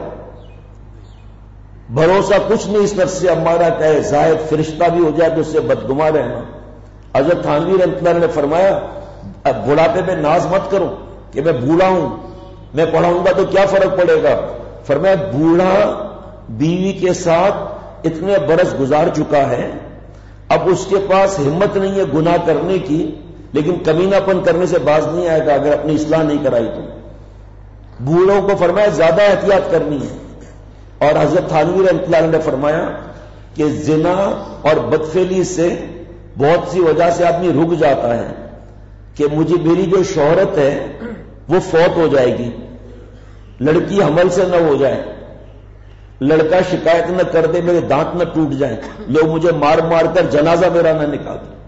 بھروسہ کچھ نہیں اس نفس سے ہمارا کہے زاہد فرشتہ بھی ہو جائے تو اس سے بدگما رہنا. حضرت تھانوی رحمۃ اللہ نے فرمایا اب بڑھاپے میں ناز مت کرو کہ میں بوڑھا ہوں میں پڑھاؤں گا تو کیا فرق پڑے گا. فرمایا بوڑھا بیوی کے ساتھ اتنے برس گزار چکا ہے، اب اس کے پاس ہمت نہیں ہے گناہ کرنے کی، لیکن کمینہ پن کرنے سے باز نہیں آئے گا اگر اپنی اصلاح نہیں کرائی تو. بوڑھوں کو فرمایا زیادہ احتیاط کرنی ہے. اور حضرت تھانوی رحمۃ اللہ نے فرمایا کہ زنا اور بدفعلی سے بہت سی وجہ سے آدمی رک جاتا ہے کہ مجھے میری جو شہرت ہے وہ فوت ہو جائے گی، لڑکی حمل سے نہ ہو جائے، لڑکا شکایت نہ کر دے میرے دانت نہ ٹوٹ جائیں، لوگ مجھے مار مار کر جنازہ میرا نہ نکال دیں.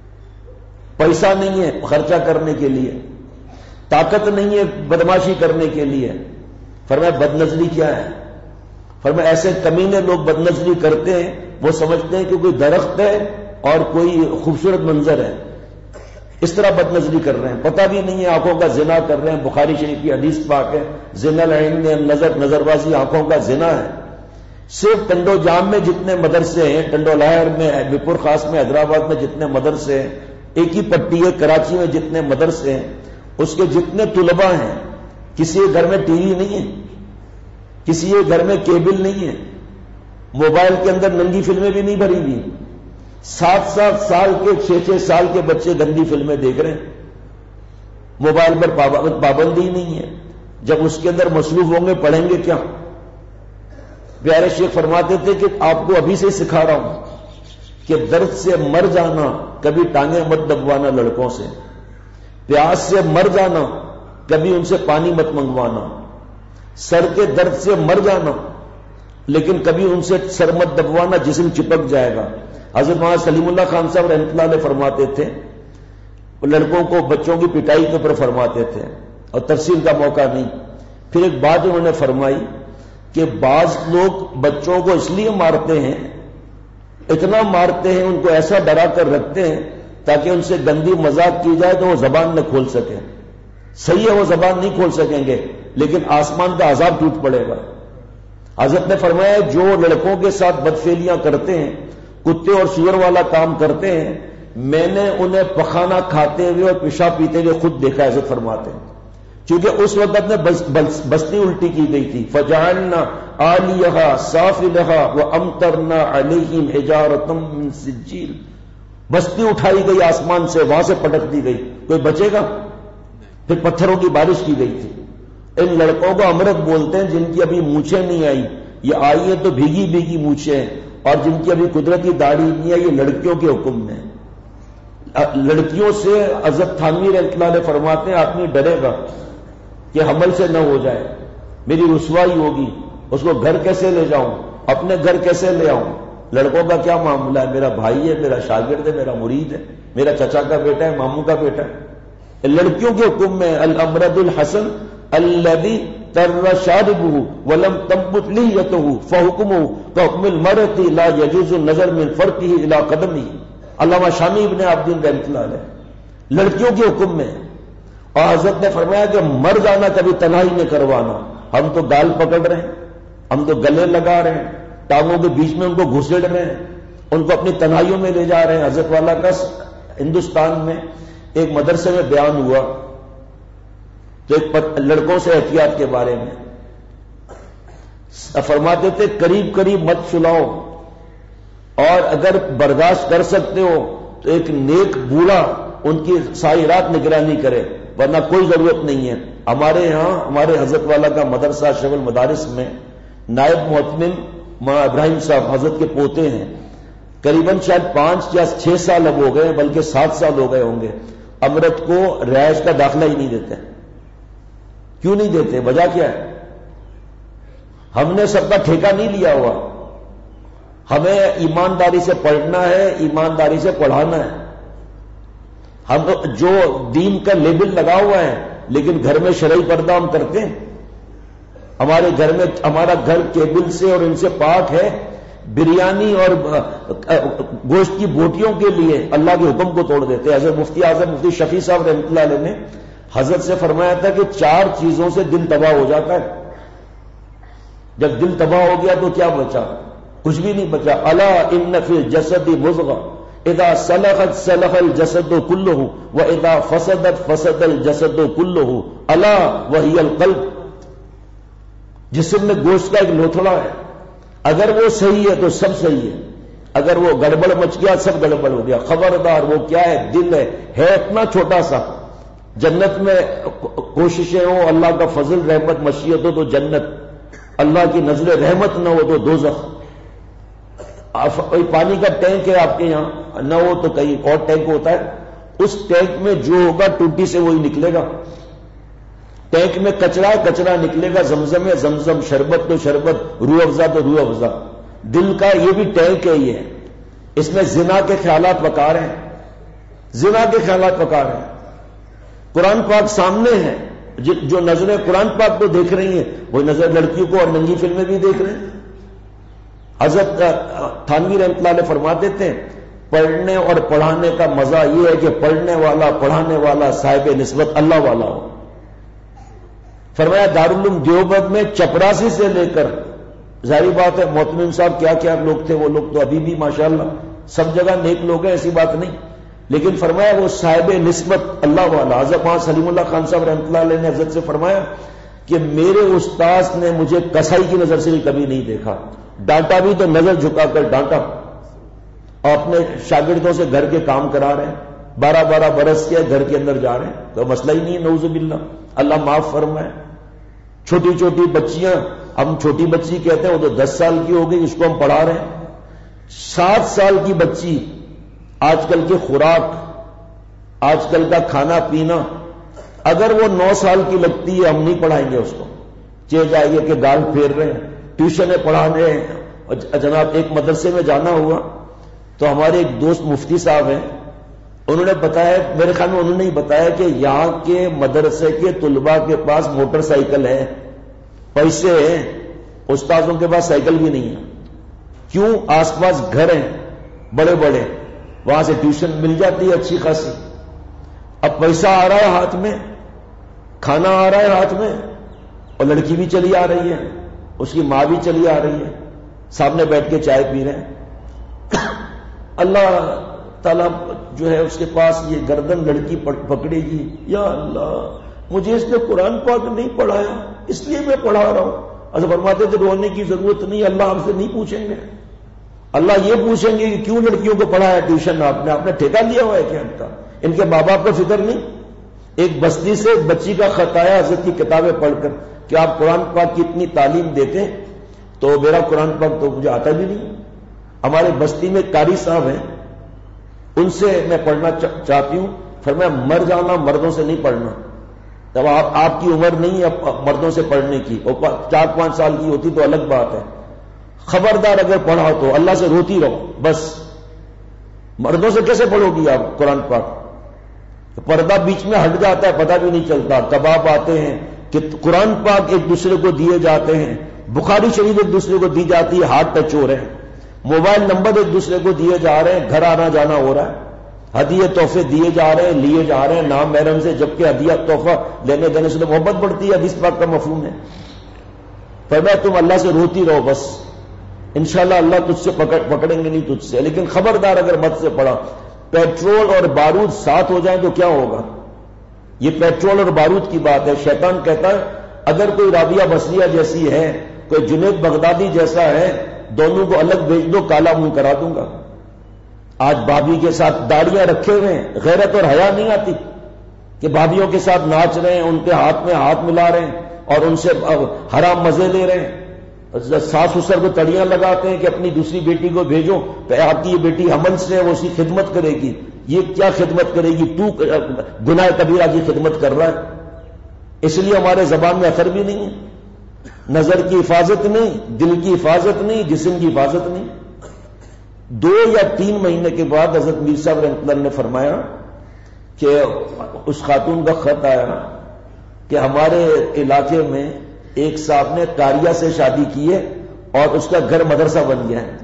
پیسہ نہیں ہے خرچہ کرنے کے لیے، طاقت نہیں ہے بدماشی کرنے کے لیے. فرمایا بدنظری کیا ہے؟ فرمایا ایسے کمینے لوگ بدنظری کرتے ہیں، وہ سمجھتے ہیں کہ کوئی درخت ہے اور کوئی خوبصورت منظر ہے، اس طرح بدنظری کر رہے ہیں، پتہ بھی نہیں ہے آنکھوں کا زنا کر رہے ہیں. بخاری شریف کی حدیث پاک ہے زنا العین نظر نظر بازی آنکھوں کا زنا ہے. صرف ٹنڈو جام میں جتنے مدرسے ہیں، ٹنڈو لاہر میں، بپور خاص میں، حیدرآباد میں جتنے مدرسے ہیں، ایک ہی پٹی ہے کراچی میں جتنے مدرسے ہیں، اس کے جتنے طلباء ہیں، کسی گھر میں ٹی وی نہیں ہے، کسی گھر میں کیبل نہیں ہے، موبائل کے اندر ننگی فلمیں بھی نہیں بھری ہوئی. سات سات سال کے چھ چھ سال کے بچے گندی فلمیں دیکھ رہے ہیں، موبائل پر پابندی نہیں ہے. جب اس کے اندر مصروف ہوں گے پڑھیں گے کیا؟ پیارے شیخ فرماتے تھے کہ آپ کو ابھی سے سکھا رہا ہوں کہ درد سے مر جانا کبھی ٹانگیں مت دبوانا لڑکوں سے، پیاس سے مر جانا کبھی ان سے پانی مت منگوانا، سر کے درد سے مر جانا لیکن کبھی ان سے سر مت دبوانا، جسم چپک جائے گا. حضرت مولانا سلیم اللہ خان صاحب رحمۃ اللہ علیہ فرماتے تھے، لڑکوں کو بچوں کی پٹائی کے اوپر فرماتے تھے اور تفصیل کا موقع نہیں. پھر ایک بات انہوں نے فرمائی کہ بعض لوگ بچوں کو اس لیے مارتے ہیں، اتنا مارتے ہیں، ان کو ایسا ڈرا کر رکھتے ہیں تاکہ ان سے گندی مذاق کی جائے تو وہ زبان نہ کھول سکیں. صحیح ہے وہ زبان نہیں کھول سکیں گے لیکن آسمان کا عذاب ٹوٹ پڑے گا. حضرت نے فرمایا جو لڑکوں کے ساتھ بدفعلیاں کرتے ہیں، کتے اور سور والا کام کرتے ہیں، میں نے انہیں پخانہ کھاتے ہوئے اور پیشاب پیتے ہوئے خود دیکھا. حضرت فرماتے ہیں کیونکہ اس وقت میں بس بس بستی الٹی کی گئی تھی. فجعلنا عالیہا سافلہا وامطرنا علیہم حجارۃ من سجیل، بستی اٹھائی گئی آسمان سے، وہاں سے پٹک دی گئی، کوئی بچے گا؟ پھر پتھروں کی بارش کی گئی تھی. ان لڑکوں کو امرت بولتے ہیں جن کی ابھی مونچھیں نہیں آئی، یہ آئی ہے تو بھیگی بھیگی مونچھیں ہیں، اور جن کی ابھی قدرتی داڑھی نہیں ہے یہ لڑکیوں کے حکم میں. لڑکیوں سے حضرت تھانوی رحمۃ اللہ علیہ فرماتے ہیں آدمی ڈرے گا کہ حمل سے نہ ہو جائے، میری رسوائی ہوگی، اس کو گھر کیسے لے جاؤں، اپنے گھر کیسے لے آؤں. لڑکوں کا کیا معاملہ ہے، میرا بھائی ہے، میرا شاگرد ہے، میرا مرید ہے، میرا چچا کا بیٹا ہے، ماموں کا بیٹا ہے. لڑکیوں کے حکم میں الامرد الحسن الذی تر شاربه ولم تنبت لحيته فحكمه كحكم المرأة لا يجوز النظر من فرقه الى قدمه. علامہ شامی ابن عابدین رحمۃ اللہ علیہ لڑکیوں کے حکم میں، اور حضرت نے فرمایا کہ مر جانا کبھی تنہائی میں کروانا. ہم تو گال پکڑ رہے ہیں، ہم تو گلے لگا رہے ہیں، ٹانگوں کے بیچ میں ان کو گھسیڑ رہے ہیں، ان کو اپنی تنہائیوں میں لے جا رہے ہیں. حضرت والا کا ہندوستان میں ایک مدرسے میں بیان ہوا تو ایک لڑکوں سے احتیاط کے بارے میں فرماتے تھے قریب قریب مت سلاؤ، اور اگر برداشت کر سکتے ہو تو ایک نیک بوڑھا ان کی ساری رات نگرانی کرے، ورنہ کوئی ضرورت نہیں ہے. ہمارے یہاں ہمارے حضرت والا کا مدرسہ اشرف المدارس میں نائب محتمم مولانا ابراہیم صاحب حضرت کے پوتے ہیں، قریباً شاید پانچ یا چھ سال اب ہو گئے، بلکہ سات سال ہو گئے ہوں گے، امرت کو رہائش کا داخلہ ہی نہیں دیتے. کیوں نہیں دیتے؟ وجہ کیا ہے؟ ہم نے سب کا ٹھیکہ نہیں لیا ہوا. ہمیں ایمانداری سے پڑھنا ہے، ایمانداری سے پڑھانا ہے. ہم جو دین کا لیبل لگا ہوا ہے، لیکن گھر میں شرعی پردہ ہم کرتے ہیں. ہمارے گھر میں ہمارا گھر کیبل سے اور ان سے پاک ہے. بریانی اور گوشت کی بوٹیوں کے لیے اللہ کے حکم کو توڑ دیتے. حضرت مفتی اعظم مفتی شفیع صاحب رحمۃ اللہ علیہ نے حضرت سے فرمایا تھا کہ چار چیزوں سے دل تباہ ہو جاتا ہے. جب دل تباہ ہو گیا تو کیا بچا؟ کچھ بھی نہیں بچا. الا ان فی الجسد مضغہ اذا صلحت صلح الجسد كله واذا فسدت فسد الجسد كله الا وهي القلب. جسم میں گوشت کا ایک لوتھڑا ہے، اگر وہ صحیح ہے تو سب صحیح ہے، اگر وہ گڑبڑ مچ گیا سب گڑبڑ ہو گیا. خبردار، وہ کیا ہے؟ دل ہے. ہے اتنا چھوٹا سا. جنت میں کوششیں ہوں، اللہ کا فضل رحمت مشیت ہو تو جنت، اللہ کی نظر رحمت نہ ہو تو دوزخ. پانی کا ٹینک ہے آپ کے یہاں، نہ ہو تو کہیں اور ٹینک ہوتا ہے، اس ٹینک میں جو ہوگا ٹوٹی سے وہی نکلے گا. ٹینک میں کچرا کچرا نکلے گا، زمزم ہے زمزم، شربت تو شربت، روح افزا تو روح افزا. دل کا یہ بھی ٹینک ہے. یہ اس میں زنا کے خیالات وقار ہیں، زنا کے خیالات وقار ہیں. قرآن پاک سامنے ہے، جو نظریں قرآن پاک کو دیکھ رہی ہیں وہ نظر لڑکیوں کو اور ننگی فلمیں بھی دیکھ رہے ہیں. حضرت تھانوی رحمۃ اللہ علیہ فرماتے تھے پڑھنے اور پڑھانے کا مزہ یہ ہے کہ پڑھنے والا پڑھانے والا صاحب نسبت اللہ والا ہو. فرمایا دارالعلوم دیوبند میں چپراسی سے لے کر، ظاہری بات ہے محتمم صاحب کیا کیا لوگ تھے، وہ لوگ تو ابھی بھی ماشاءاللہ سب جگہ نیک لوگ ہیں، ایسی بات نہیں، لیکن فرمایا وہ صاحب نسبت اللہ والا. حضرت وہاں سلیم اللہ خان صاحب رحمۃ اللہ علیہ نے حضرت سے فرمایا کہ میرے استاذ نے مجھے کسائی کی نظر سے بھی کبھی نہیں دیکھا، ڈانٹا بھی تو نظر جھکا کر ڈانٹا. اور اپنے شاگردوں سے گھر کے کام کرا رہے ہیں، بارہ بارہ برس کے گھر کے اندر جا رہے ہیں، کوئی مسئلہ ہی نہیں ہے. نعوذ باللہ، اللہ معاف فرمائے. چھوٹی چھوٹی بچیاں، ہم چھوٹی بچی کہتے ہیں، وہ تو دس سال کی ہو گئی، اس کو ہم پڑھا رہے ہیں. سات سال کی بچی، آج کل کی خوراک، آج کل کا کھانا پینا، اگر وہ نو سال کی لگتی ہے ہم نہیں پڑھائیں گے اس کو. چہ جائے گے کہ گال پھیر رہے ہیں، ٹیوشنیں پڑھانے ہیں. جناب ایک مدرسے میں جانا ہوا تو ہمارے ایک دوست مفتی صاحب ہیں، انہوں نے بتایا، میرے خیال میں انہوں نے بتایا کہ یہاں کے مدرسے کے طلباء کے پاس موٹر سائیکل ہے، پیسے ہیں، استاذوں کے پاس سائیکل بھی نہیں ہے. کیوں؟ آس پاس گھر ہیں بڑے بڑے، وہاں سے ٹیوشن مل جاتی ہے اچھی خاصی. اب پیسہ آ رہا ہے ہاتھ میں، کھانا آ رہا ہے ہاتھ میں، اور لڑکی بھی چلی آ رہی ہے، اس کی ماں بھی چلی آ رہی ہے، سامنے بیٹھ کے چائے پی رہے ہیں. اللہ تعالیٰ جو ہے اس کے پاس یہ گردن لڑکی پکڑے گی، یا اللہ مجھے اس نے قرآن پاک نہیں پڑھایا اس لیے میں پڑھا رہا ہوں. اصل فرماتے تھے رونے کی ضرورت نہیں، اللہ آپ سے نہیں پوچھیں گے. اللہ یہ پوچھیں گے کہ کیوں لڑکیوں کو پڑھایا ٹیوشن آپ نے، آپ نے ٹھیکہ لیا ہوا ہے کیا ان کا؟ ان کے ماں باپ کو فکر نہیں. ایک بستی سے ایک بچی کا خط آیا حضرت کی کتابیں پڑھ کر کہ آپ قرآن پاک کی اتنی تعلیم دیتے ہیں، تو میرا قرآن پاک تو مجھے آتا بھی نہیں. ہمارے بستی میں قاری صاحب ہیں، ان سے میں پڑھنا چاہتی ہوں. فرمایا مر جانا مردوں سے نہیں پڑھنا. جب آپ آپ کی عمر نہیں ہے مردوں سے پڑھنے کی، اور چار پانچ سال کی ہوتی تو الگ بات ہے. خبردار اگر پڑھا تو اللہ سے روتی رہو بس. مردوں سے کیسے پڑھو گی آپ قرآن پاک؟ پردہ بیچ میں ہٹ جاتا ہے، پتہ بھی نہیں چلتا. کباب آتے ہیں، کہ قرآن پاک ایک دوسرے کو دیے جاتے ہیں، بخاری شریف ایک دوسرے کو دی جاتی ہے، ہاتھ ٹچ ہو رہے ہیں، موبائل نمبر ایک دوسرے کو دیے جا رہے ہیں، گھر آنا جانا ہو رہا ہے، ہدیے تحفے دیے جا رہے ہیں، لیے جا رہے ہیں نام محرم سے، جبکہ ہدیہ تحفہ لینے دینے سے تو محبت بڑھتی ہے، حدیث پاک کا مفہوم ہے۔ فرمایا تم اللہ سے روتی رہو بس، انشاءاللہ اللہ تجھ سے پکڑ پکڑیں گے نہیں تجھ سے، لیکن خبردار اگر مت سے پڑا پیٹرول اور بارود ساتھ ہو جائیں تو کیا ہوگا؟ یہ پیٹرول اور بارود کی بات ہے۔ شیطان کہتا ہے اگر کوئی رابعہ بصریہ جیسی ہے، کوئی جنید بغدادی جیسا ہے، دونوں کو الگ بھیج دو، کالا منہ کرا دوں گا۔ آج بھابھی کے ساتھ داڑیاں رکھے ہوئے ہیں، غیرت اور حیا نہیں آتی کہ بھابھیوں کے ساتھ ناچ رہے ہیں، ان کے ہاتھ میں ہاتھ ملا رہے ہیں اور ان سے حرام مزے لے رہے ہیں، ساس سسر کو تڑیاں لگاتے ہیں کہ اپنی دوسری بیٹی کو بھیجو، آپ کی یہ بیٹی حمل سے ہے، وہ اس کی خدمت کرے گی۔ یہ کیا خدمت کرے گی؟ تو گناہ کبیرہ کی خدمت کر رہا ہے۔ اس لیے ہمارے زبان میں اثر بھی نہیں ہے، نظر کی حفاظت نہیں، دل کی حفاظت نہیں، جسم کی حفاظت نہیں۔ دو یا تین مہینے کے بعد حضرت میر صاحب رحمۃ اللہ نے فرمایا کہ اس خاتون کا خط آیا کہ ہمارے علاقے میں ایک صاحب نے قاریہ سے شادی کی ہے اور اس کا گھر مدرسہ بن گیا ہے۔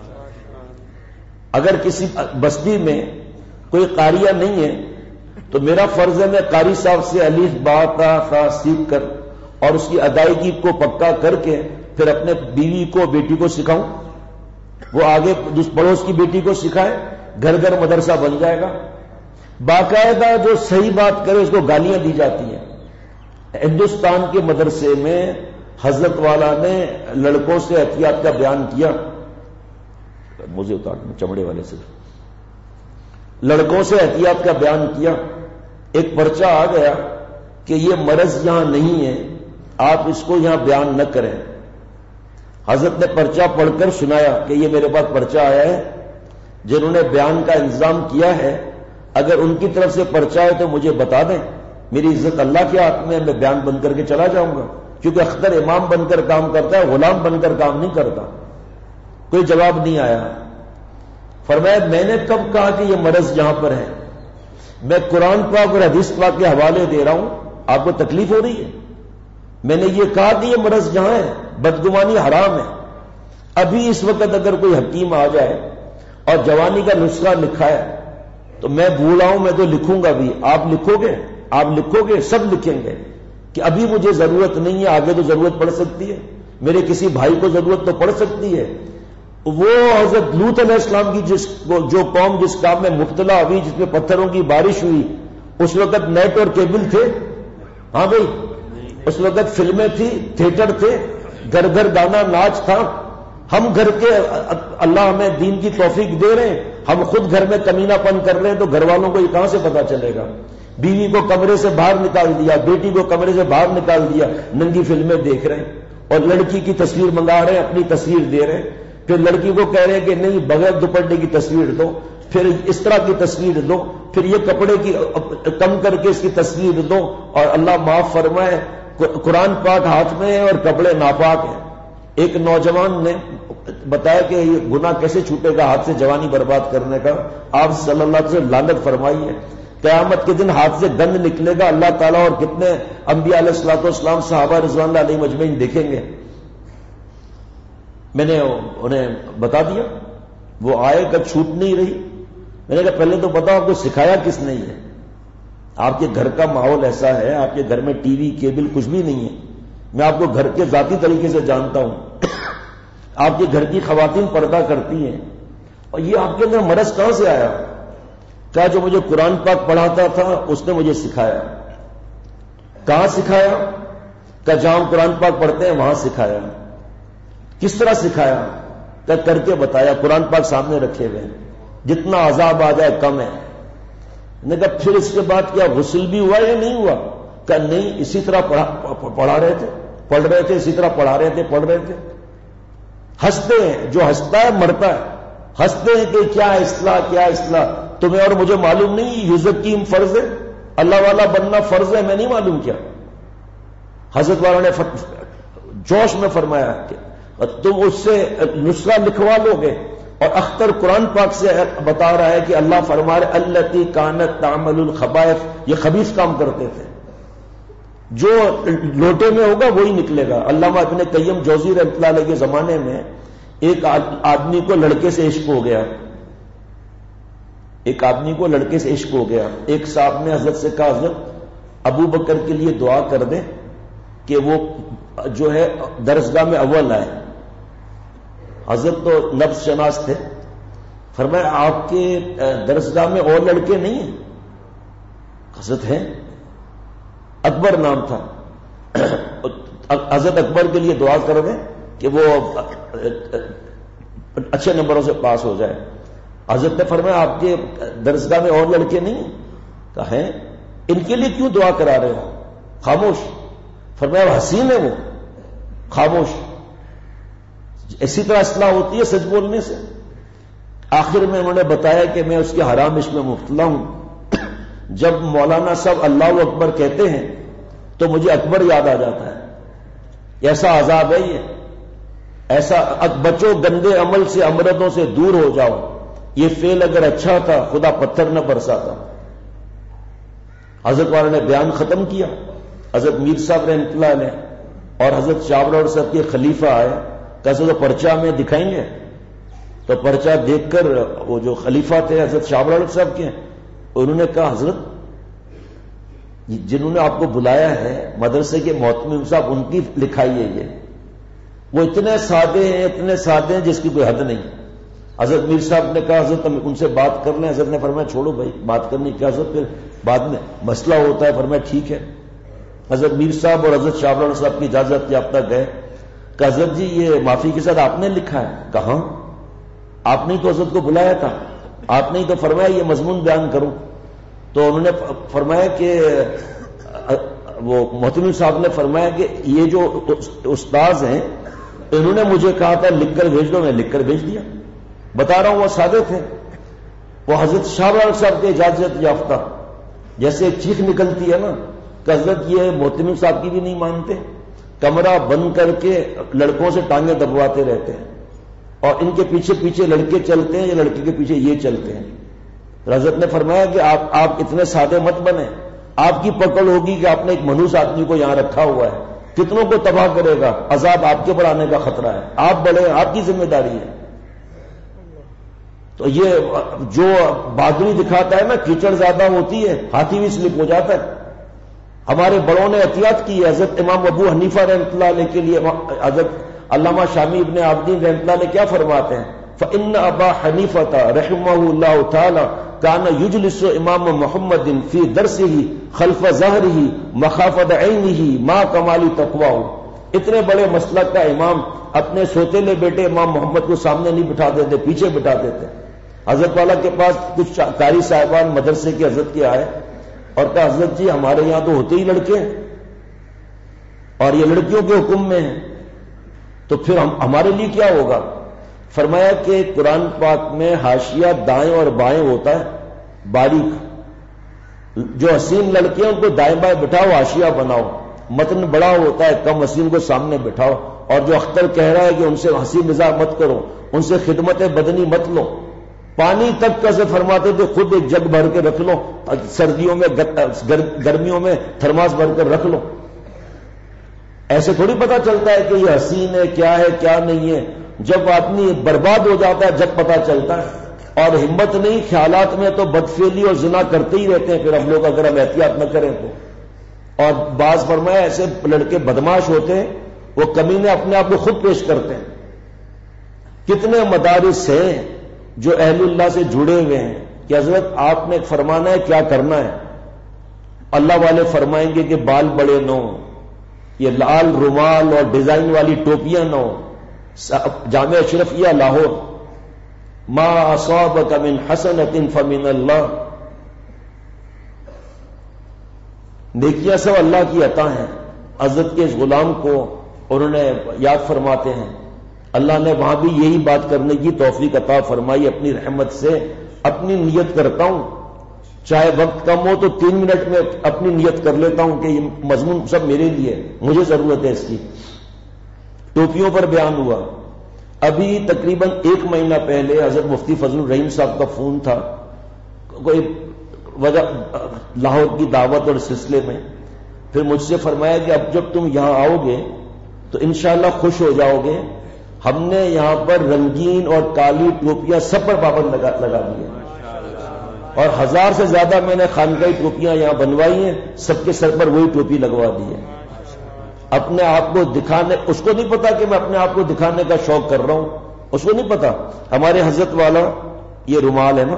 اگر کسی بستی میں کوئی قاریہ نہیں ہے تو میرا فرض ہے میں قاری صاحب سے الف با تا ثا سیکھ کر اور اس کی ادائیگی کو پکا کر کے پھر اپنے بیوی کو بیٹی کو سکھاؤں، وہ آگے پڑوس کی بیٹی کو سکھائے، گھر گھر مدرسہ بن جائے گا۔ باقاعدہ جو صحیح بات کرے اس کو گالیاں دی جاتی ہیں۔ ہندوستان کے مدرسے میں حضرت والا نے لڑکوں سے احتیاط کا بیان کیا، مجھے اتارنا چمڑے والے سے، لڑکوں سے احتیاط کا بیان کیا، ایک پرچہ آ گیا کہ یہ مرض یہاں نہیں ہے، آپ اس کو یہاں بیان نہ کریں۔ حضرت نے پرچہ پڑھ کر سنایا کہ یہ میرے پاس پرچہ آیا ہے، جنہوں نے بیان کا انتظام کیا ہے اگر ان کی طرف سے پرچہ ہے تو مجھے بتا دیں، میری عزت اللہ کے ہاتھ میں، میں بیان بن کر کے چلا جاؤں گا، کیونکہ اختر امام بن کر کام کرتا ہے، غلام بن کر کام نہیں کرتا۔ کوئی جواب نہیں آیا۔ فرمایا میں نے کب کہا کہ یہ مرض یہاں پر ہے؟ میں قرآن پاک اور حدیث پاک کے حوالے دے رہا ہوں، آپ کو تکلیف ہو رہی ہے؟ میں نے یہ کہا کہ یہ مرض یہاں ہے، بدگمانی حرام ہے۔ ابھی اس وقت اگر کوئی حکیم آ جائے اور جوانی کا نسخہ لکھا ہے تو میں بولا ہوں، میں تو لکھوں گا بھی، آپ لکھو گے؟ آپ لکھو گے؟ سب لکھیں گے کہ ابھی مجھے ضرورت نہیں ہے، آگے تو ضرورت پڑ سکتی ہے، میرے کسی بھائی کو ضرورت تو پڑ سکتی ہے۔ وہ حضرت لوط علیہ السلام کی جس جو قوم جس کام میں مبتلا ہوئی، جس میں پتھروں کی بارش ہوئی، اس وقت نیٹ اور کیبل تھے؟ ہاں بھائی، اس وقت فلمیں تھی، تھیٹر تھے، گھر گھر گانا ناچ تھا۔ ہم گھر کے اللہ ہمیں دین کی توفیق دے رہے ہیں، ہم خود گھر میں کمینہ پن کر رہے ہیں تو گھر والوں کو یہ کہاں سے پتا چلے گا؟ بیوی کو کمرے سے باہر نکال دیا، بیٹی کو کمرے سے باہر نکال دیا، ننگی فلمیں دیکھ رہے ہیں، اور لڑکی کی تصویر منگا رہے ہیں، اپنی تصویر دے رہے ہیں، پھر لڑکی کو کہہ رہے ہیں کہ نہیں بغیر دوپٹے کی تصویر دو، پھر اس طرح کی تصویر دو، پھر یہ کپڑے کی کم کر کے اس کی تصویر دو، اور اللہ معاف فرمائے قرآن پاک ہاتھ میں ہے اور کپڑے ناپاک ہیں۔ ایک نوجوان نے بتایا کہ یہ گناہ کیسے چھوٹے گا ہاتھ سے جوانی برباد کرنے کا؟ آپ صلی اللہ علیہ وسلم لعنت فرمائی ہے، قیامت کے دن ہاتھ سے گند نکلے گا، اللہ تعالیٰ اور کتنے انبیاء علیہ الصلوۃ والسلام صحابہ رضوان اللہ علیہم اجمعین دیکھیں گے۔ میں نے انہیں بتا دیا، وہ آئے کہ چھوٹ نہیں رہی۔ میں نے کہا پہلے تو بتاؤ آپ کو سکھایا کس نے ہے؟ آپ کے گھر کا ماحول ایسا ہے، آپ کے گھر میں ٹی وی کیبل کچھ بھی نہیں ہے، میں آپ کو گھر کے ذاتی طریقے سے جانتا ہوں، آپ کے گھر کی خواتین پردہ کرتی ہیں، اور یہ آپ کے اندر مرض کہاں سے آیا؟ کہا جو مجھے قرآن پاک پڑھاتا تھا اس نے مجھے سکھایا۔ کہاں سکھایا؟ کہ جہاں ہم قرآن پاک پڑھتے ہیں وہاں سکھایا۔ کس طرح سکھایا؟ کہ کر کے بتایا، قرآن پاک سامنے رکھے ہوئے، جتنا عذاب آ جائے کم ہے۔ نے کہا پھر اس کے بعد کیا غسل بھی ہوا یا نہیں ہوا؟ کہ نہیں، اسی طرح پڑھا, پڑھا رہے تھے پڑھ رہے تھے اسی طرح پڑھا رہے تھے پڑھ رہے تھے ہنستے ہیں، جو ہنستا ہے مرتا ہے، ہنستے ہیں کہ کیا اصلاح کیا اصلاح، تمہیں اور مجھے معلوم نہیں یوزکیم فرض ہے، اللہ والا بننا فرض ہے، میں نہیں معلوم کیا؟ حضرت والا نے جوش میں فرمایا کہ تم اس سے نسخہ لکھوا لو گے، اور اختر قرآن پاک سے بتا رہا ہے کہ اللہ فرما رہے التی کانت تعمل الخبائث، یہ خبیث کام کرتے تھے۔ جو لوٹے میں ہوگا وہی نکلے گا. علامہ ابن قیم جوزی رحمۃ اللہ علیہ کے زمانے میں ایک آدمی کو لڑکے سے عشق ہو گیا ایک آدمی کو لڑکے سے عشق ہو گیا ایک صاحب نے حضرت سے کہا حضرت ابو بکر کے لیے دعا کر دیں کہ وہ جو ہے درسگاہ میں اول آئے. حضرت تو نفس شناس تھے. فرمایا آپ کے درسگاہ میں اور لڑکے نہیں ہیں؟ حضرت ہیں. اکبر نام تھا. حضرت اکبر کے لیے دعا کر دیں کہ وہ اچھے نمبروں سے پاس ہو جائے. حضرت نے فرمایا آپ کے درسگاہ میں اور لڑکے نہیں ہیں؟ کہا ہے. ان کے لیے کیوں دعا کرا رہے ہو؟ خاموش. فرمایا حسین ہے وہ. خاموش. اسی طرح اصلاح ہوتی ہے سچ بولنے سے. آخر میں انہوں نے بتایا کہ میں اس کے حرام عشق میں مبتلا ہوں. جب مولانا صاحب اللہ اکبر کہتے ہیں تو مجھے اکبر یاد آ جاتا ہے. ایسا عذاب ہے یہ. ایسا بچو گندے عمل سے امردوں سے دور ہو جاؤ. یہ فعل اگر اچھا تھا خدا پتھر نہ برساتا. حضرت والا نے بیان ختم کیا. حضرت میر صاحب رحمۃ اللہ علیہ اور حضرت شاہ صاحب کے خلیفہ آئے. کیسے تو پرچہ میں دکھائیں گے. تو پرچہ دیکھ کر وہ جو خلیفہ تھے حضرت شاہ صاحب کے, انہوں نے کہا حضرت جنہوں نے آپ کو بلایا ہے مدرسے کے محتمم صاحب ان کی لکھائی ہے یہ. وہ اتنے سادے ہیں اتنے سادے ہیں جس کی کوئی حد نہیں. حضرت میر صاحب نے کہا حضرت ہم ان سے بات کر لیں. حضرت نے فرمایا چھوڑو بھائی بات کرنی کیا حضرت, پھر بعد میں مسئلہ ہوتا ہے. فرمایا ٹھیک ہے. حضرت میر صاحب اور حضرت شاہ صاحب کی اجازت یافتہ گئے. کہ حضرت جی یہ معافی کے ساتھ آپ نے لکھا ہے؟ کہاں آپ نے تو حضرت کو بلایا تھا, آپ نے تو فرمایا یہ مضمون بیان کروں. تو انہوں نے فرمایا کہ وہ محتمم صاحب نے فرمایا کہ یہ جو استاذ ہیں انہوں نے مجھے کہا تھا لکھ کر بھیج دو, میں لکھ کر بھیج دیا. بتا رہا ہوں وہ سادے تھے. وہ حضرت شاہ صاحب کے اجازت یافتہ. جیسے ایک چیخ نکلتی ہے نا کہ حضرت یہ محتمم صاحب کی بھی نہیں مانتے, کمرہ بند کر کے لڑکوں سے ٹانگیں دبواتے رہتے ہیں اور ان کے پیچھے پیچھے لڑکے چلتے ہیں یا لڑکے کے پیچھے یہ چلتے ہیں. حضرت نے فرمایا کہ آپ آپ اتنے سادے مت بنے. آپ کی پکڑ ہوگی کہ آپ نے ایک منحوس آدمی کو یہاں رکھا ہوا ہے, کتنوں کو تباہ کرے گا, عذاب آپ کے پر آنے کا خطرہ ہے. آپ بڑے, آپ کی ذمہ داری ہے. تو یہ جو بہادری دکھاتا ہے نا, کیچڑ زیادہ ہوتی ہے ہاتھی بھی سلپ ہو جاتا ہے. ہمارے بڑوں نے احتیاط کی ہے. حضرت امام ابو حنیفہ رحمۃ اللہ علیہ کے لیے حضرت علامہ شامی ابن عابدین رحمۃ اللہ علیہ کیا فرماتے ہیں؟ فإن ابا حنیفہ رحمہ اللہ تعالی کان یجلس امام محمد فی درسہ خلف ظہرہ مخافۃ عینہ ما کمال تقویہ. اتنے بڑے مسلک کا امام اپنے سوتےلے بیٹے امام محمد کو سامنے نہیں بٹھا دیتے, پیچھے بٹھا دیتے. حضرت والا کے پاس کچھ قاری صاحبان مدرسے کے حضرت کے آئے اور کہا حضرت جی ہمارے یہاں تو ہوتے ہی لڑکے ہیں اور یہ لڑکیوں کے حکم میں ہیں, تو پھر ہم ہمارے لیے کیا ہوگا؟ فرمایا کہ قرآن پاک میں حاشیہ دائیں اور بائیں ہوتا ہے باریک. جو حسین لڑکے ہیں ان کو دائیں بائیں بٹھاؤ, حاشیہ بناؤ. متن بڑا ہوتا ہے کم حسین کو سامنے بٹھاؤ. اور جو اختر کہہ رہا ہے کہ ان سے حسین مزاح مت کرو, ان سے خدمت بدنی مت لو. پانی تک کیسے فرماتے تھے خود ایک جگ بھر کے رکھ لو, سردیوں میں گرمیوں میں تھرماس بھر کر رکھ لو. ایسے تھوڑی پتا چلتا ہے کہ یہ حسین ہے کیا ہے کیا نہیں ہے. جب آدمی برباد ہو جاتا ہے جب پتا چلتا ہے. اور ہمت نہیں, خیالات میں تو بدفعلی اور زنا کرتے ہی رہتے ہیں پھر ہم لوگ اگر ہم احتیاط نہ کریں تو. اور بعض فرمایا ایسے لڑکے بدماش ہوتے ہیں وہ کمینے اپنے آپ کو خود پیش کرتے ہیں. کتنے مدارس ہیں جو اہل اللہ سے جڑے ہوئے ہیں کہ حضرت آپ نے فرمانا ہے کیا کرنا ہے. اللہ والے فرمائیں گے کہ بال بڑے نہ ہو, یہ لال رومال اور ڈیزائن والی ٹوپیاں نہ ہو. جامع اشرفیہ لاہور, ما اصابک من حسنۃ فمن اللہ. نیکیاں سب اللہ کی عطا ہیں. حضرت کے اس غلام کو انہوں نے یاد فرماتے ہیں اللہ نے وہاں بھی یہی بات کرنے کی توفیق عطا فرمائی. اپنی رحمت سے اپنی نیت کرتا ہوں, چاہے وقت کم ہو تو تین منٹ میں اپنی نیت کر لیتا ہوں کہ یہ مضمون سب میرے لیے, مجھے ضرورت ہے اس کی. ٹوپیوں پر بیان ہوا. ابھی تقریباً ایک مہینہ پہلے حضرت مفتی فضل الرحیم صاحب کا فون تھا, کوئی وجہ لاہور کی دعوت اور سلسلے میں. پھر مجھ سے فرمایا کہ اب جب تم یہاں آؤ گے تو انشاءاللہ خوش ہو جاؤ گے، ہم نے یہاں پر رنگین اور کالی ٹوپیاں سب پر پابند لگا لگا دی ہیں، اور ہزار سے زیادہ میں نے خانقاہی ٹوپیاں یہاں بنوائی ہیں، سب کے سر پر وہی ٹوپی لگوا دی ہے۔ اپنے آپ کو دکھانے، اس کو نہیں پتا کہ میں اپنے آپ کو دکھانے کا شوق کر رہا ہوں، اس کو نہیں پتا۔ ہمارے حضرت والا یہ رومال ہے نا،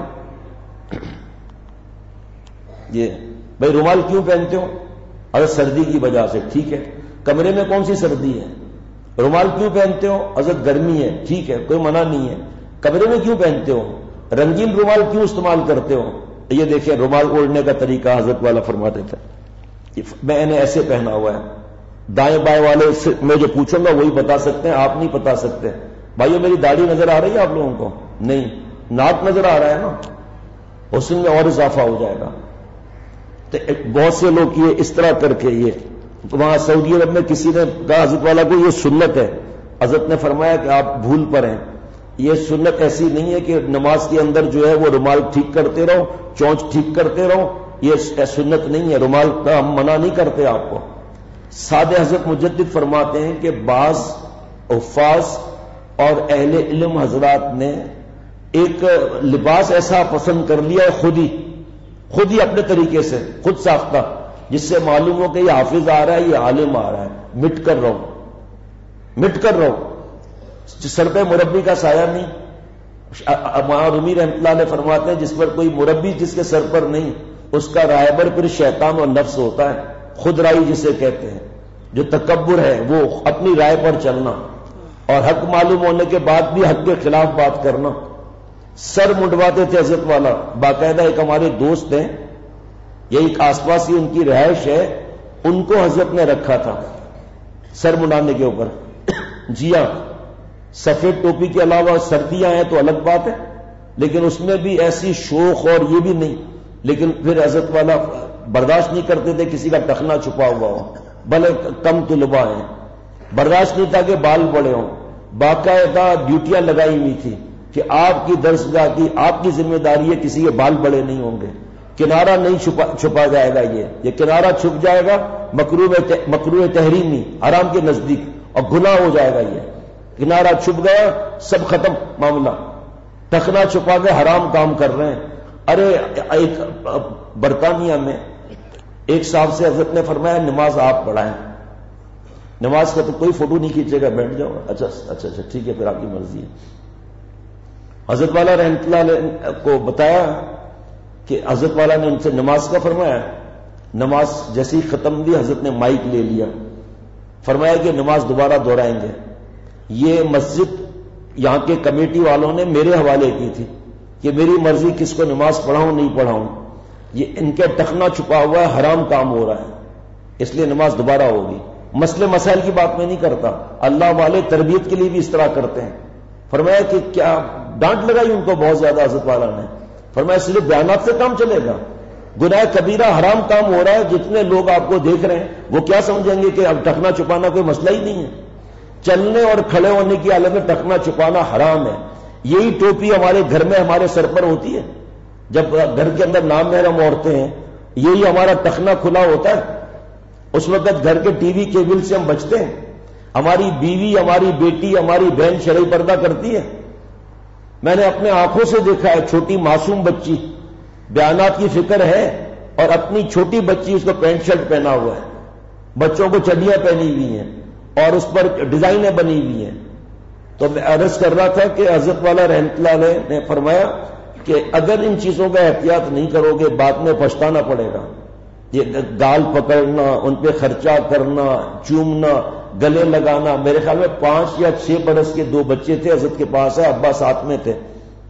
یہ بھائی رومال کیوں پہنتے ہو؟ اگر سردی کی وجہ سے، ٹھیک ہے، کمرے میں کون سی سردی ہے؟ رومال کیوں پہنتے ہو؟ حضرت گرمی ہے، ٹھیک ہے، کوئی منع نہیں ہے، کمرے میں کیوں پہنتے ہو؟ رنگین رومال کیوں استعمال کرتے ہو؟ یہ دیکھیں رومال اوڑھنے کا طریقہ حضرت والا فرماتے تھے، میں نے ایسے پہنا ہوا ہے۔ دائیں بائیں والے سے میں جو پوچھوں گا وہی بتا سکتے ہیں، آپ نہیں بتا سکتے۔ بھائیو میری داڑھی نظر آ رہی ہے آپ لوگوں کو؟ نہیں، ناک نظر آ رہا ہے نا، حسن میں اور اضافہ ہو جائے گا۔ تو بہت سے لوگ یہ اس طرح کر کے، یہ وہاں سعودی عرب میں کسی نے کہا حضرت والا کو یہ سنت ہے، حضرت نے فرمایا کہ آپ بھول پر ہیں، یہ سنت ایسی نہیں ہے کہ نماز کے اندر جو ہے وہ رومال ٹھیک کرتے رہو، چونچ ٹھیک کرتے رہو، یہ سنت نہیں ہے، رومال کا ہم منع نہیں کرتے آپ کو۔ سادہ حضرت مجدد فرماتے ہیں کہ بعض حفاظ اور اہل علم حضرات نے ایک لباس ایسا پسند کر لیا ہے، خود ہی خود ہی اپنے طریقے سے خود ساختہ، جس سے معلوم ہو کہ یہ حافظ آ رہا ہے، یہ عالم آ رہا ہے، مٹ کر رہو مٹ کر رہو سر پہ مربی کا سایہ نہیں۔ رومی رحمۃ اللہ علیہ فرماتے ہیں جس پر کوئی مربی جس کے سر پر نہیں، اس کا رائبر پھر شیطان اور نفس ہوتا ہے، خود رائی جسے کہتے ہیں، جو تکبر ہے وہ اپنی رائے پر چلنا اور حق معلوم ہونے کے بعد بھی حق کے خلاف بات کرنا۔ سر منڈواتے تھے حضرت والا، باقاعدہ ایک ہمارے دوست ہیں، یہ ایک آس پاس ہی ان کی رہائش ہے، ان کو حضرت نے رکھا تھا سر منڈانے کے اوپر۔ جی ہاں، سفید ٹوپی کے علاوہ سردیاں ہیں تو الگ بات ہے، لیکن اس میں بھی ایسی شوخ اور یہ بھی نہیں، لیکن پھر حضرت والا برداشت نہیں کرتے تھے کسی کا ٹخنا چھپا ہوا ہو، بھلے کم طلباء ہیں، برداشت نہیں تھا کہ بال بڑے ہوں، باقاعدہ ڈیوٹیاں لگائی ہوئی تھی کہ آپ کی درسگاہ کی آپ کی ذمہ داری ہے کسی کے بال بڑے نہیں ہوں گے، کنارہ نہیں چھپا چھپا جائے گا، یہ یہ کنارہ چھپ جائے گا مکروہ مکروہ تحریمی، حرام کے نزدیک، اور گناہ ہو جائے گا۔ یہ کنارہ چھپ گیا سب ختم معاملہ، ٹخنا چھپا کے حرام کام کر رہے ہیں۔ ارے ایک برطانیہ میں ایک صاحب سے حضرت نے فرمایا نماز آپ پڑھائیں، نماز کا تو کوئی فوٹو نہیں کھینچے گا، بیٹھ جاؤ، اچھا اچھا اچھا ٹھیک ہے پھر آپ کی مرضی ہے۔ حضرت والا رحمۃ اللہ علیہ کو بتایا کہ حضرت والا نے ان سے نماز کا فرمایا، نماز جیسی ختم دی حضرت نے مائک لے لیا، فرمایا کہ نماز دوبارہ دہرائیں گے۔ یہ مسجد یہاں کے کمیٹی والوں نے میرے حوالے کی تھی کہ میری مرضی کس کو نماز پڑھاؤں نہیں پڑھاؤں، یہ ان کے ٹخنا چھپا ہوا ہے، حرام کام ہو رہا ہے، اس لیے نماز دوبارہ ہوگی۔ مسئلے مسائل کی بات میں نہیں کرتا، اللہ والے تربیت کے لیے بھی اس طرح کرتے ہیں۔ فرمایا کہ کیا ڈانٹ لگائی ان کو بہت زیادہ حضرت والا نے، فرمایا اس لیے بیانات سے کام چلے گا، گناہ کبیرہ حرام کام ہو رہا ہے، جتنے لوگ آپ کو دیکھ رہے ہیں وہ کیا سمجھیں گے کہ اب ٹخنا چھپانا کوئی مسئلہ ہی نہیں ہے، چلنے اور کھڑے ہونے کی حالت میں ٹخنا چھپانا حرام ہے۔ یہی ٹوپی ہمارے گھر میں ہمارے سر پر ہوتی ہے، جب گھر کے اندر نامحرم عورتیں ہیں یہی ہمارا ٹخنا کھلا ہوتا ہے، اس وقت گھر کے ٹی وی کیبل سے ہم بچتے ہیں، ہماری بیوی ہماری بیٹی ہماری بہن شرعی پردہ کرتی ہے۔ میں نے اپنے آنکھوں سے دیکھا ہے، چھوٹی معصوم بچی، بیانات کی فکر ہے اور اپنی چھوٹی بچی اس کو پینٹ شرٹ پہنا ہوا ہے، بچوں کو چڈیاں پہنی ہوئی ہیں اور اس پر ڈیزائنیں بنی ہوئی ہیں۔ تو میں عرض کر رہا تھا کہ حضرت والا رحمۃ اللہ علیہ نے فرمایا کہ اگر ان چیزوں کا احتیاط نہیں کرو گے بعد میں پچھتانا پڑے گا۔ یہ گال پکڑنا، ان پہ خرچہ کرنا، چومنا، گلے لگانا، میرے خیال میں پانچ یا چھ برس کے دو بچے تھے حضرت کے پاس ہے، ابا ساتھ میں تھے۔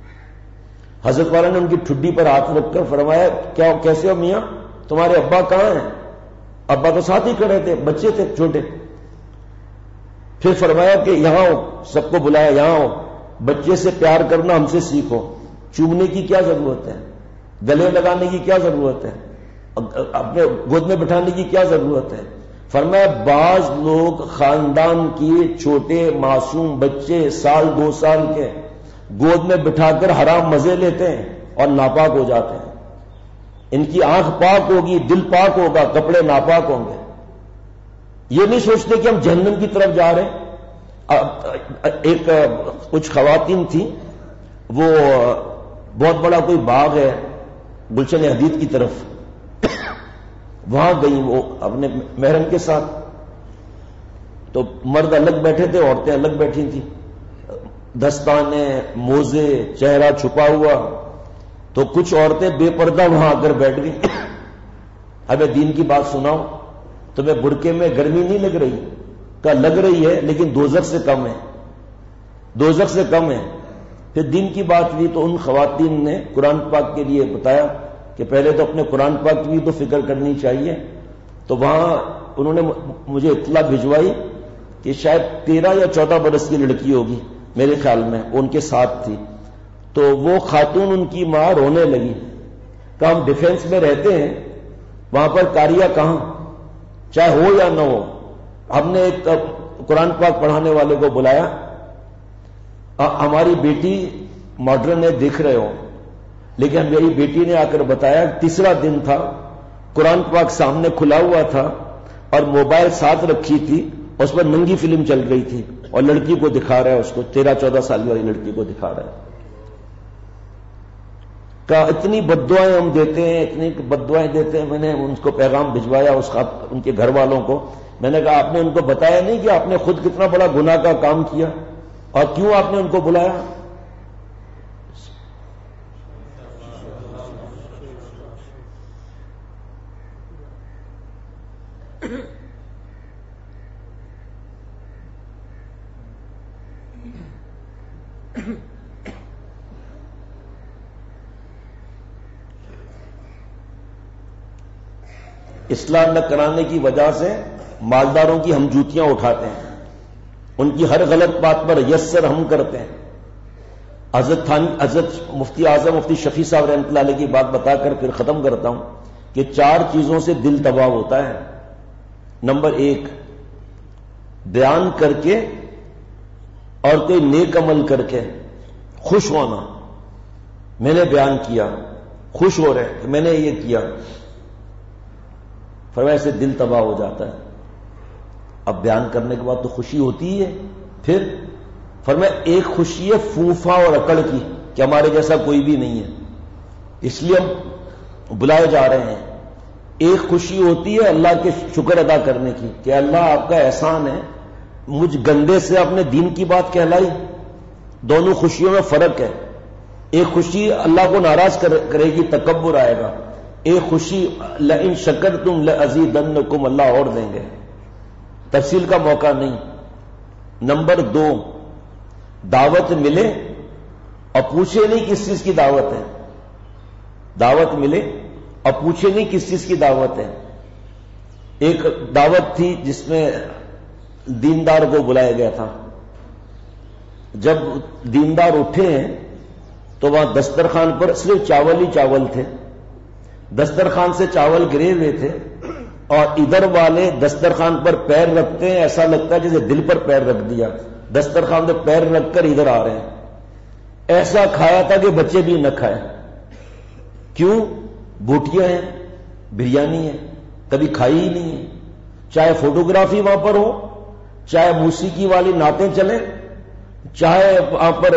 حضرت والا نے ان کی ٹھڈی پر ہاتھ رکھ کر فرمایا کیا کیسے ہو میاں، تمہارے ابا کہاں ہیں؟ ابا تو ساتھ ہی کھڑے تھے، بچے تھے چھوٹے۔ پھر فرمایا کہ یہاں ہو، سب کو بلایا یہاں ہو، بچے سے پیار کرنا ہم سے سیکھو، چومنے کی کیا ضرورت ہے، گلے لگانے کی کیا ضرورت ہے، اپنے گود میں بٹھانے کی کیا ضرورت ہے۔ فرمایا بعض لوگ خاندان کی چھوٹے معصوم بچے سال دو سال کے گود میں بٹھا کر حرام مزے لیتے ہیں اور ناپاک ہو جاتے ہیں، ان کی آنکھ پاک ہوگی، دل پاک ہوگا، کپڑے ناپاک ہوں گے، یہ نہیں سوچتے کہ ہم جہنم کی طرف جا رہے ہیں. ایک کچھ خواتین تھیں، وہ بہت بڑا کوئی باغ ہے گلشن حدید کی طرف، وہاں گئی وہ اپنے محرم کے ساتھ. تو مرد الگ بیٹھے تھے، عورتیں الگ بیٹھی تھیں، دستانے، موزے، چہرہ چھپا ہوا. تو کچھ عورتیں بے پردہ وہاں آ کر بیٹھ گئی. ابے دین کی بات سناؤ، تمہیں برقعے میں گرمی نہیں لگ رہی؟ کہا لگ رہی ہے لیکن دوزخ سے کم ہے، دوزخ سے کم ہے. پھر دین کی بات ہوئی تو ان خواتین نے قرآن پاک کے لیے بتایا کہ پہلے تو اپنے قرآن پاک کی بھی تو فکر کرنی چاہیے. تو وہاں انہوں نے مجھے اطلاع بھجوائی کہ شاید تیرہ یا چودہ برس کی لڑکی ہوگی میرے خیال میں، ان کے ساتھ تھی. تو وہ خاتون ان کی ماں رونے لگی. کہ ہم ڈیفینس میں رہتے ہیں، وہاں پر کاریہ کہاں، چاہے ہو یا نہ ہو. ہم نے ایک قرآن پاک پڑھانے والے کو بلایا، ہماری بیٹی ماڈرن ہے دیکھ رہے ہو، لیکن میری بیٹی نے آ کر بتایا تیسرا دن تھا، قرآن پاک سامنے کھلا ہوا تھا اور موبائل ساتھ رکھی تھی، اس پر ننگی فلم چل رہی تھی اور لڑکی کو دکھا رہا ہے، اس کو تیرہ چودہ سال والی لڑکی کو دکھا رہا ہے. کہا اتنی بددعائیں ہم دیتے ہیں، اتنی بددعائیں دیتے ہیں. میں نے ان کو پیغام بھجوایا اس کا ان کے گھر والوں کو. میں نے کہا آپ نے ان کو بتایا نہیں کہ آپ نے خود کتنا بڑا گناہ کا کام کیا اور کیوں آپ نے ان کو بلایا؟ اصلاح نہ کرانے کی وجہ سے مالداروں کی ہم جوتیاں اٹھاتے ہیں، ان کی ہر غلط بات پر یسر ہم کرتے ہیں. حضرت حضرت مفتی اعظم مفتی شفیع صاحب رحمۃ اللہ علیہ کی بات بتا کر پھر ختم کرتا ہوں کہ چار چیزوں سے دل تباہ ہوتا ہے. نمبر ایک، بیان کر کے اور کوئی نیک عمل کر کے خوش ہونا. میں نے بیان کیا، خوش ہو رہے کہ میں نے یہ کیا، فرمایا سے دل تباہ ہو جاتا ہے. اب بیان کرنے کے بعد تو خوشی ہوتی ہے، پھر فرمایا ایک خوشی ہے فوفا اور اکڑ کی کہ ہمارے جیسا کوئی بھی نہیں ہے، اس لیے ہم بلائے جا رہے ہیں. ایک خوشی ہوتی ہے اللہ کے شکر ادا کرنے کی کہ اللہ آپ کا احسان ہے، مجھ گندے سے اپنے دین کی بات کہلائی. دونوں خوشیوں میں فرق ہے. ایک خوشی اللہ کو ناراض کرے گی، تکبر آئے گا. ایک خوشی لئن شکرتم لازیدنکم، اللہ اور دیں گے، تفصیل کا موقع نہیں. نمبر دو، دعوت ملے اور پوچھے نہیں کس چیز کی دعوت ہے. دعوت ملے اور پوچھے نہیں کس چیز کی دعوت ہے. ایک دعوت تھی جس میں دیندار کو بلایا گیا تھا. جب دیندار اٹھے ہیں تو وہاں دسترخوان پر صرف چاول ہی چاول تھے. دسترخوان سے چاول گرے ہوئے تھے اور ادھر والے دسترخوان پر پیر رکھتے ہیں، ایسا لگتا ہے جیسے دل پر پیر رکھ دیا. دسترخوان پہ پیر رکھ کر ادھر آ رہے ہیں. ایسا کھایا تھا کہ بچے بھی نہ کھائے. کیوں؟ بوٹیاں ہیں، بریانی ہے، کبھی کھائی ہی نہیں ہے. چاہے فوٹوگرافی وہاں پر ہو، چاہے موسیقی والی نعتیں چلیں، چاہے وہاں پر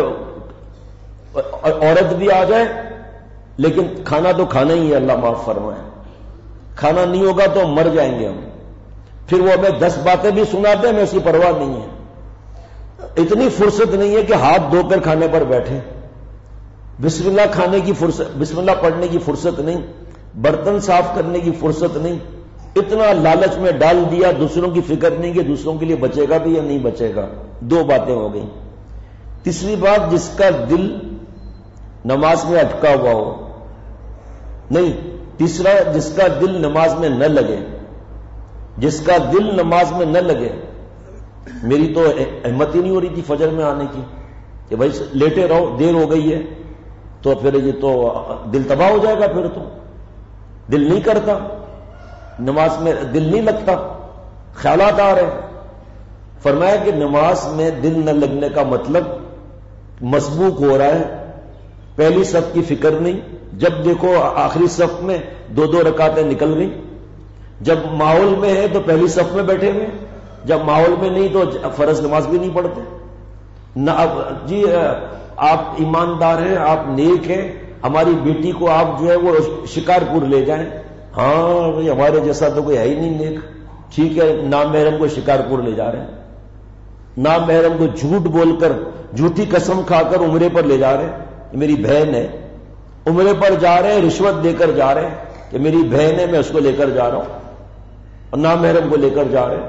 عورت بھی آ جائے، لیکن کھانا تو کھانا ہی ہے. اللہ معاف فرمائے، کھانا نہیں ہوگا تو مر جائیں گے ہم. پھر وہ ہمیں دس باتیں بھی سناتے ہیں، ہمیں اس کی پرواہ نہیں ہے. اتنی فرصت نہیں ہے کہ ہاتھ دھو کر کھانے پر بیٹھے. بسم اللہ کھانے کی فرصت، بسم اللہ پڑھنے کی فرصت نہیں، برتن صاف کرنے کی فرصت نہیں. اتنا لالچ میں ڈال دیا، دوسروں کی فکر نہیں کہ دوسروں کے لیے بچے گا بھی یا نہیں بچے گا. دو باتیں ہو گئیں. تیسری بات، جس کا دل نماز میں اٹکا ہوا ہو. نہیں، تیسرا جس کا دل نماز میں نہ لگے. جس کا دل نماز میں نہ لگے. میری تو ہمت ہی نہیں ہو رہی تھی فجر میں آنے کی کہ بھائی لیٹے رہو، دیر ہو گئی ہے، تو پھر یہ تو دل تباہ ہو جائے گا. پھر تو دل نہیں کرتا، نماز میں دل نہیں لگتا، خیالات آ رہے. فرمایا کہ نماز میں دل نہ لگنے کا مطلب مسبوق ہو رہا ہے. پہلی صف کی فکر نہیں، جب دیکھو آخری صف میں دو دو رکعتیں نکل گئی. جب ماحول میں ہے تو پہلی صف میں بیٹھے ہوئے، جب ماحول میں نہیں تو فرض نماز بھی نہیں پڑھتے نہ. جی آپ ایماندار ہیں، آپ نیک ہیں، ہماری بیٹی کو آپ جو ہے وہ شکارپور لے جائیں. ہاں بھائی ہمارے جیسا تو کوئی ہے ہی نہیں نیک. ٹھیک ہے، نام محرم کو شکارپور لے جا رہے ہیں، نام محرم کو جھوٹ بول کر جھوٹی قسم کھا کر عمرے پر لے جا رہے ہیں. میری بہن ہے، عمرے پر جا رہے ہیں، رشوت دے کر جا رہے ہیں کہ میری بہن ہے میں اس کو لے کر جا رہا ہوں، اور نام محرم کو لے کر جا رہے ہیں.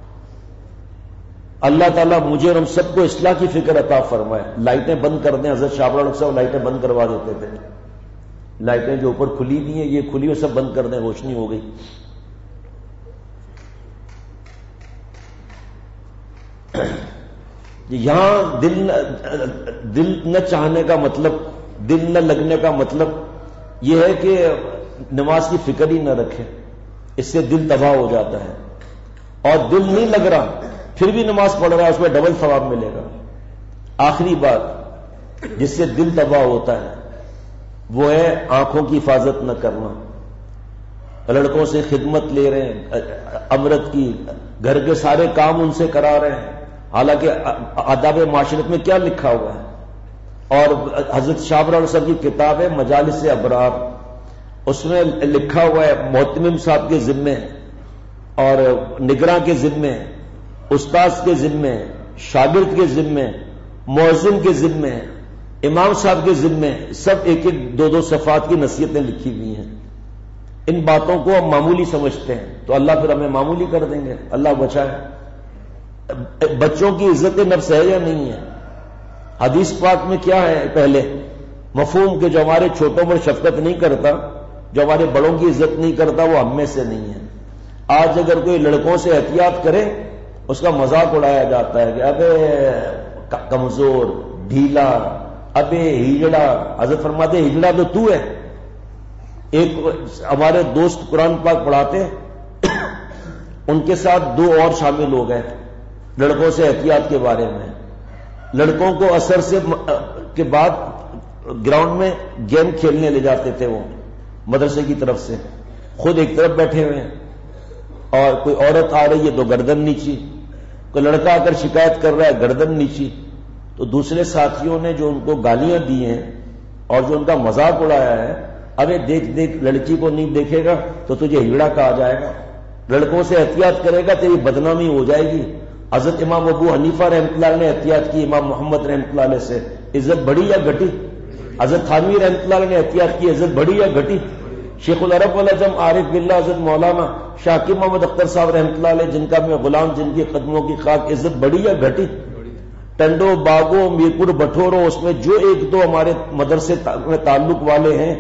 اللہ تعالیٰ مجھے اور ہم سب کو اصلاح کی فکر عطا فرمائے. لائٹیں بند کر دیں. حضرت شاہ ڈاکٹر صاحب لائٹیں بند کروا دیتے تھے. لائٹیں جو اوپر کھلی ہوئی ہیں یہ کھلی ہوئی سب بند کر دیں، روشنی ہو گئی. یہاں دل دل نہ چاہنے کا مطلب، دل نہ لگنے کا مطلب یہ ہے کہ نماز کی فکر ہی نہ رکھے، اس سے دل تباہ ہو جاتا ہے. اور دل نہیں لگ رہا پھر بھی نماز پڑھ رہا ہے، اس میں ڈبل ثواب ملے گا. آخری بات جس سے دل تباہ ہوتا ہے وہ ہے آنکھوں کی حفاظت نہ کرنا. لڑکوں سے خدمت لے رہے ہیں امرت کی، گھر کے سارے کام ان سے کرا رہے ہیں، حالانکہ آداب معاشرت میں کیا لکھا ہوا ہے. اور حضرت شاہ ابرار صاحب کی کتاب ہے مجالس ابرار، اس میں لکھا ہوا ہے محتمم صاحب کے ذمے اور نگراں کے ذمے، استاذ کے ذمے، شاگرد کے ذمے، مؤذن کے ذمے، امام صاحب کے ذمے، سب ایک ایک دو دو صفحات کی نصیحتیں لکھی ہوئی ہیں. ان باتوں کو ہم معمولی سمجھتے ہیں تو اللہ پھر ہمیں معمولی کر دیں گے. اللہ بچائے. بچوں کی عزت نفس ہے یا نہیں ہے؟ حدیث پاک میں کیا ہے؟ پہلے مفہوم کہ جو ہمارے چھوٹوں پر شفقت نہیں کرتا، جو ہمارے بڑوں کی عزت نہیں کرتا، وہ ہم میں سے نہیں ہے. آج اگر کوئی لڑکوں سے احتیاط کرے اس کا مذاق اڑایا جاتا ہے کہ ابے کمزور، ڈھیلا، ابے ہجڑا. حضرت فرماتے ہجڑا تو تو ہے. ایک ہمارے دوست قرآن پاک پڑھاتے ہیں، ان کے ساتھ دو اور شامل ہو گئے لڑکوں سے احتیاط کے بارے میں. لڑکوں کو عصر سے کے بعد گراؤنڈ میں گیم کھیلنے لے جاتے تھے وہ مدرسے کی طرف سے، خود ایک طرف بیٹھے ہوئے ہیں اور کوئی عورت آ رہی ہے تو گردن نیچی، کوئی لڑکا آ کر شکایت کر رہا ہے گردن نیچی. تو دوسرے ساتھیوں نے جو ان کو گالیاں دی ہیں اور جو ان کا مذاق اڑایا ہے، ارے دیکھ دیکھ لڑکی کو نہیں دیکھے گا تو تجھے ہجڑا کہا جائے گا، لڑکوں سے احتیاط کرے گا تیری بدنامی ہو جائے گی. حضرت امام ابو حنیفہ رحمۃ اللہ نے احتیاط کی امام محمد رحمۃ اللہ علیہ سے، عزت بڑھی یا گھٹی؟ حضرت تھانوی رحمۃ اللہ نے احتیاط کی، عزت بڑھی یا گھٹی؟ شیخ العرب والعجم عارف باللہ حضرت مولانا شاکر محمد اختر صاحب رحمۃ اللہ علیہ، جن کا میں غلام، جن کے قدموں کی خاک، عزت بڑھی یا گھٹی؟ ٹنڈو، باغو، میرپور، بٹھورو، اس میں جو ایک دو ہمارے مدرسے میں تعلق والے ہیں،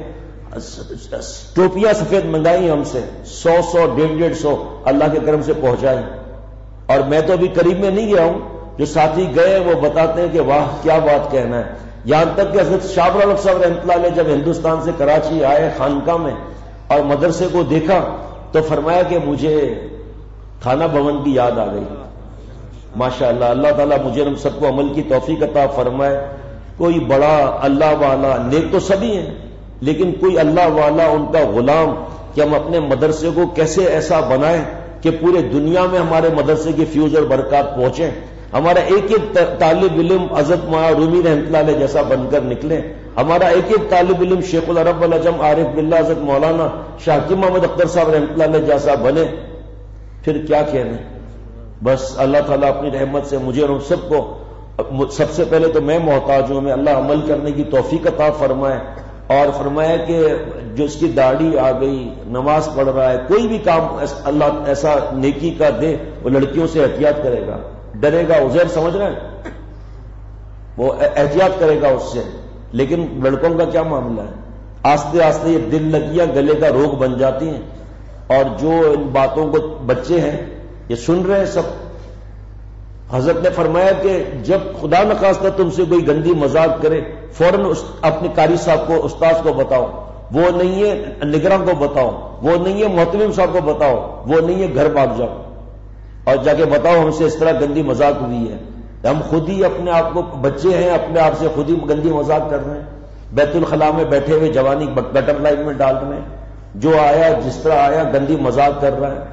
ٹوپیاں سفید منگائی ہم سے، سو سو ڈیڑھ ڈیڑھ سو اللہ کے کرم سے پہنچائی. اور میں تو ابھی قریب میں نہیں گیا ہوں، جو ساتھی گئے وہ بتاتے ہیں کہ واہ کیا بات کہنا ہے. یہاں تک کہ حضرت شاہ ابرار صاحب رحمۃ اللہ علیہ جب ہندوستان سے کراچی آئے خانقاہ میں اور مدرسے کو دیکھا تو فرمایا کہ مجھے تھانہ بھون کی یاد آ گئی. ماشاء اللہ. اللہ تعالیٰ مجھے ہم سب کو عمل کی توفیق عطا فرمائے. کوئی بڑا اللہ والا، نیک تو سبھی ہیں، لیکن کوئی اللہ والا، ان کا غلام، کہ ہم اپنے مدرسے کو کیسے ایسا بنائیں کہ پورے دنیا میں ہمارے مدرسے کی فیوز اور برکات پہنچیں. ہمارا ایک ایک طالب علم حضرت مولانا رومی رحمۃ اللہ علیہ جیسا بن کر نکلے. ہمارا ایک ایک طالب علم شیخ العرب والعجم عارف باللہ حضرت مولانا شاکر محمد اختر صاحب رحمۃ اللہ علیہ جیسا بنے. پھر کیا کہنے. بس اللہ تعالیٰ اپنی رحمت سے مجھے اور سب کو، سب سے پہلے تو میں محتاج ہوں، میں اللہ عمل کرنے کی توفیق عطا فرمائے. اور فرمایا کہ جو اس کی داڑھی آ گئی، نماز پڑھ رہا ہے، کوئی بھی کام اللہ ایسا نیکی کا دے، وہ لڑکیوں سے احتیاط کرے گا، ڈرے گا. عزیر سمجھ رہے ہیں، وہ احتیاط کرے گا اس سے. لیکن لڑکوں کا کیا معاملہ ہے؟ آستے آستے یہ دل لگیاں گلے کا روگ بن جاتی ہیں. اور جو ان باتوں کو بچے ہیں یہ سن رہے ہیں سب. حضرت نے فرمایا کہ جب خدا نخواستہ تم سے کوئی گندی مذاق کرے، فوراً اپنے قاری صاحب کو، استاذ کو بتاؤ. وہ نہیں ہے نگراں کو بتاؤ، وہ نہیں ہے محتمم صاحب کو بتاؤ، وہ نہیں ہے گھر بھاگ جاؤ اور جا کے بتاؤ ہم سے اس طرح گندی مذاق ہوئی ہے. ہم خود ہی اپنے آپ کو، بچے ہیں اپنے آپ سے خود ہی گندی مذاق کر رہے ہیں. بیت الخلاء میں بیٹھے ہوئے جوانی بٹر لائن میں ڈال رہے ہیں، جو آیا جس طرح آیا گندی مذاق کر رہا ہے.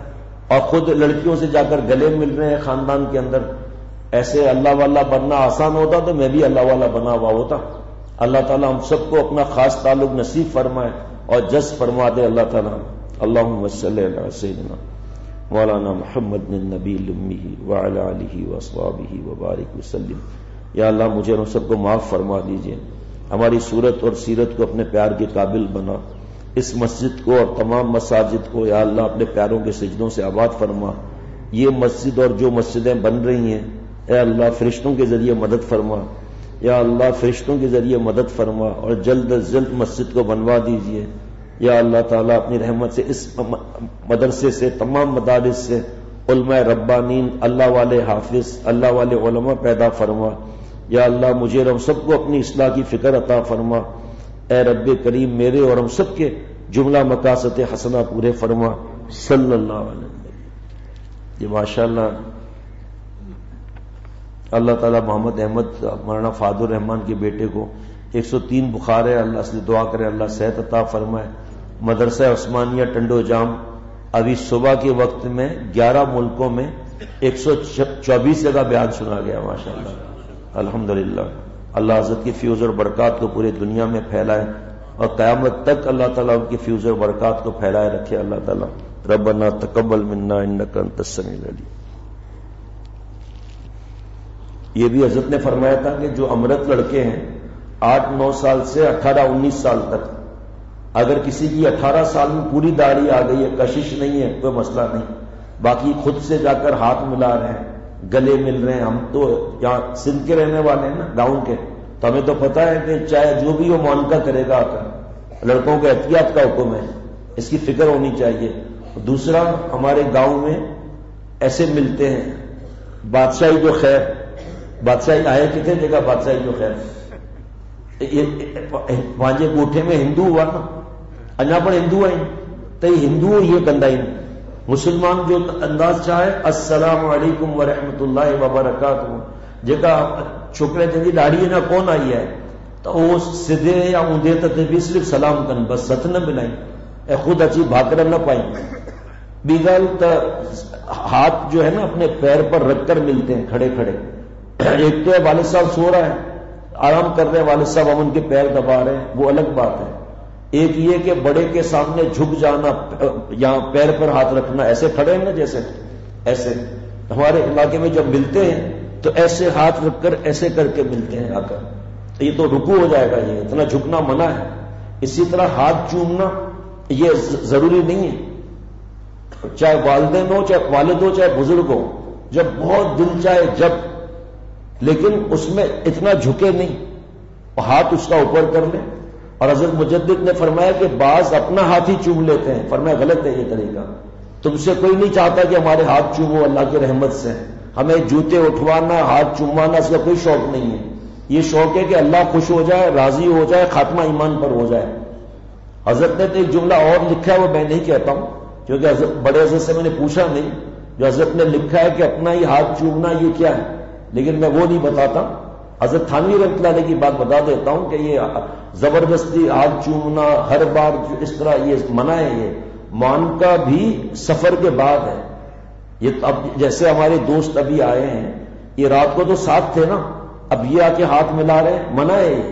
اور خود لڑکیوں سے جا کر گلے مل رہے ہیں خاندان کے اندر. ایسے اللہ والا بننا آسان ہوتا تو میں بھی اللہ والا بنا ہوا ہوتا. اللہ تعالیٰ ہم سب کو اپنا خاص تعلق نصیب فرمائے اور جذب فرما دے اللہ تعالیٰ. اللہم صلی علی سیدنا مولانا محمد النبی الامی وعلی آلہ واصحابہ وبارک وسلم. یا اللہ مجھے ہم سب کو معاف فرما دیجئے، ہماری صورت اور سیرت کو اپنے پیار کے قابل بنا. اس مسجد کو اور تمام مساجد کو یا اللہ اپنے پیاروں کے سجدوں سے آباد فرما. یہ مسجد اور جو مسجدیں بن رہی ہیں اے اللہ فرشتوں کے ذریعے مدد فرما. یا اللہ فرشتوں کے ذریعے مدد فرما اور جلد از جلد مسجد کو بنوا دیجئے. یا اللہ تعالیٰ اپنی رحمت سے اس مدرسے سے، تمام مدارس سے علماء ربانین، اللہ والے حافظ، اللہ والے علماء پیدا فرما. یا اللہ مجھے اور ہم سب کو اپنی اصلاح کی فکر عطا فرما. اے رب کریم میرے اور ہم سب کے جملہ مقاصد حسنہ پورے فرما. صلی اللہ علیہ وسلم. یہ ماشاءاللہ اللہ تعالیٰ محمد احمد مولانا فاضل الرحمان کے بیٹے کو ایک سو تین بخار ہے، اللہ سے دعا کرے اللہ صحت عطا فرمائے. مدرسہ عثمانیہ ٹنڈو جام ابھی صبح کے وقت میں گیارہ ملکوں میں ایک سو چوبیس جگہ بیان سنا گیا ماشاءاللہ. الحمدللہ اللہ حضرت کی فیوز اور برکات کو پوری دنیا میں پھیلائے اور قیامت تک اللہ تعالیٰ ان کی فیوز اور برکات کو پھیلائے رکھے اللہ تعالیٰ. ربنا تقبل منا انک انت السمیع العلیم. یہ بھی حضرت نے فرمایا تھا کہ جو امرت لڑکے ہیں آٹھ نو سال سے اٹھارہ انیس سال تک، اگر کسی کی اٹھارہ سال میں پوری داڑھی آ گئی ہے، کشش نہیں ہے، کوئی مسئلہ نہیں، باقی خود سے جا کر ہاتھ ملا رہے ہیں، گلے مل رہے ہیں. ہم تو یہاں سندھ کے رہنے والے ہیں نا، گاؤں کے، تو ہمیں تو پتا ہے کہ چاہے جو بھی ہو معانقہ کرے گا آ کر. لڑکوں کے احتیاط کا حکم ہے، اس کی فکر ہونی چاہیے. دوسرا ہمارے گاؤں میں ایسے ملتے ہیں بادشاہی جو خیر، بادشاہی آئے کتنے جگہ بادشاہی جو خیر، وانجے کوٹھے میں ہندو ہوا نا، اجا پر ہندو آئی تو یہ ہندو یہ کندائی. مسلمان جو انداز چاہے السلام علیکم ورحمۃ اللہ وبرکاتہ، جگہ چھوکرے جی داڑھی نہ کون آئی ہے تو وہ سدھے یا اونھے تے بھی صرف سلام کن، بس ست نہ ملائیں، اے خود اچھی بھاکر نہ پائیں. بیگل تو ہاتھ جو ہے نا اپنے پیر پر رکھ کر ملتے ہیں کھڑے کھڑے. ایک تو والد صاحب سو رہا ہے، آرام کر رہے ہیں والد صاحب، ہم ان کے پیر دبا رہے ہیں، وہ الگ بات ہے. ایک یہ کہ بڑے کے سامنے جھک جانا، یہاں پیر پر ہاتھ رکھنا، ایسے کھڑے ہیں نا جیسے ایسے. ہمارے علاقے میں جب ملتے ہیں تو ایسے ہاتھ رکھ کر ایسے کر کے ملتے ہیں آ کر، یہ تو رکوع ہو جائے گا، یہ اتنا جھکنا منع ہے. اسی طرح ہاتھ چومنا یہ ضروری نہیں ہے، چاہے والدین ہو، چاہے والد ہو، چاہے بزرگ ہو، جب بہت دل چاہے جب، لیکن اس میں اتنا جھکے نہیں، ہاتھ اس کا اوپر کر لیں. اور حضرت مجدد نے فرمایا کہ بعض اپنا ہاتھ ہی چوم لیتے ہیں، فرمایا غلط ہے یہ طریقہ. تم سے کوئی نہیں چاہتا کہ ہمارے ہاتھ چومو اللہ کی رحمت سے، ہمیں جوتے اٹھوانا، ہاتھ چوموانا اس کا کوئی شوق نہیں ہے. یہ شوق ہے کہ اللہ خوش ہو جائے، راضی ہو جائے، خاتمہ ایمان پر ہو جائے. حضرت نے تو ایک جملہ اور لکھا ہے، وہ میں نہیں کہتا ہوں کیونکہ حضرت بڑے حضرت سے میں نے پوچھا نہیں. جو حضرت نے لکھا ہے کہ اپنا ہی ہاتھ چومنا یہ کیا ہے، لیکن میں وہ نہیں بتاتا. حضرت تھانوی رحمۃ اللہ علیہ کی بات بتا دیتا ہوں کہ یہ زبردستی ہاتھ چومنا ہر بار اس طرح یہ منع ہے. یہ معانقہ بھی سفر کے بعد ہے. یہ اب جیسے ہمارے دوست ابھی آئے ہیں، یہ رات کو تو ساتھ تھے نا، اب یہ آ کے ہاتھ ملا رہے ہیں، منع ہے.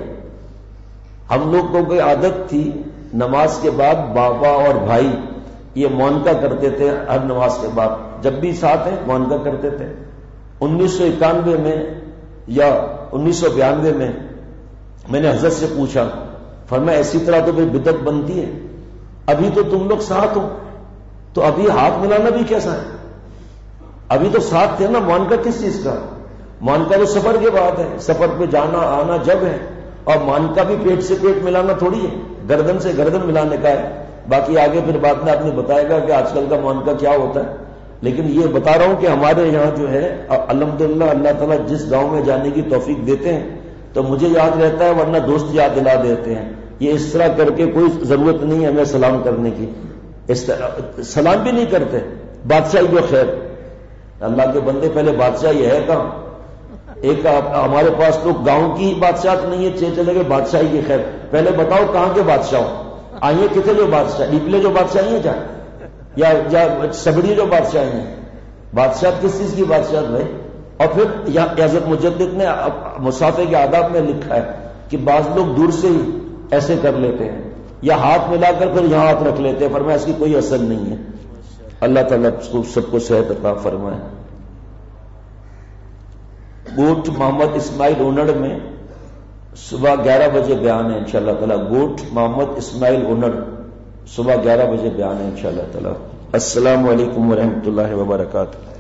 ہم لوگ کو کوئی عادت تھی نماز کے بعد بابا اور بھائی یہ معانقہ کرتے تھے، ہر نماز کے بعد جب بھی ساتھ ہیں معانقہ کرتے تھے. انیس سو اکانوے میں یا انیس سو بیانوے میں میں نے حضرت سے پوچھا، فرمایا ایسی طرح تو کوئی بدعت بنتی ہے، ابھی تو تم لوگ ساتھ ہو تو ابھی ہاتھ ملانا بھی کیسا ہے؟ ابھی تو ساتھ تھے نا، معانقہ کس چیز کا؟ معانقہ تو سفر کے بعد ہے، سفر پہ جانا آنا جب ہے. اور معانقہ بھی پیٹ سے پیٹ ملانا تھوڑی ہے، گردن سے گردن ملانے کا ہے. باقی آگے پھر بعد میں آپ نے بتائے گا کہ آج کل کا معانقہ کیا ہوتا ہے. لیکن یہ بتا رہا ہوں کہ ہمارے یہاں جو ہے الحمدللہ اللہ تعالیٰ جس گاؤں میں جانے کی توفیق دیتے ہیں تو مجھے یاد رہتا ہے، ورنہ دوست یاد دلا دیتے ہیں. یہ اس طرح کر کے کوئی ضرورت نہیں ہے ہمیں سلام کرنے کی، اس طرح سلام بھی نہیں کرتے. بادشاہی جو خیر، اللہ کے بندے پہلے بادشاہی ہے کہاں؟ ایک ہمارے پاس تو گاؤں کی بادشاہت نہیں ہے، چلے گئے بادشاہی کی خیر. پہلے بتاؤ کہاں کے بادشاہ ہو؟ آئیے کتنے جو بادشاہ ڈیپلے جو بادشاہی ہیں جائیں، یا یا سبڑی جو بادشاہ ہیں، بادشاہ کس چیز کی بادشاہ بھائی؟ اور پھر یہاں حضرت مجدد نے مصافحے کے آداب میں لکھا ہے کہ بعض لوگ دور سے ہی ایسے کر لیتے ہیں یا ہاتھ ملا کر پھر یہاں ہاتھ رکھ لیتے ہیں، فرمایا اس کی کوئی اثر نہیں ہے۔ اللہ تعالیٰ سب کو صحت عطا فرمائے۔ گوٹ محمد اسماعیل اونڑ میں صبح گیارہ بجے بیان ہے انشاءاللہ تعالیٰ۔ گوٹ محمد اسماعیل اونڑ صبح گیارہ بجے بیان ہے انشاءاللہ تعالیٰ۔ السلام علیکم ورحمۃ اللہ وبرکاتہ۔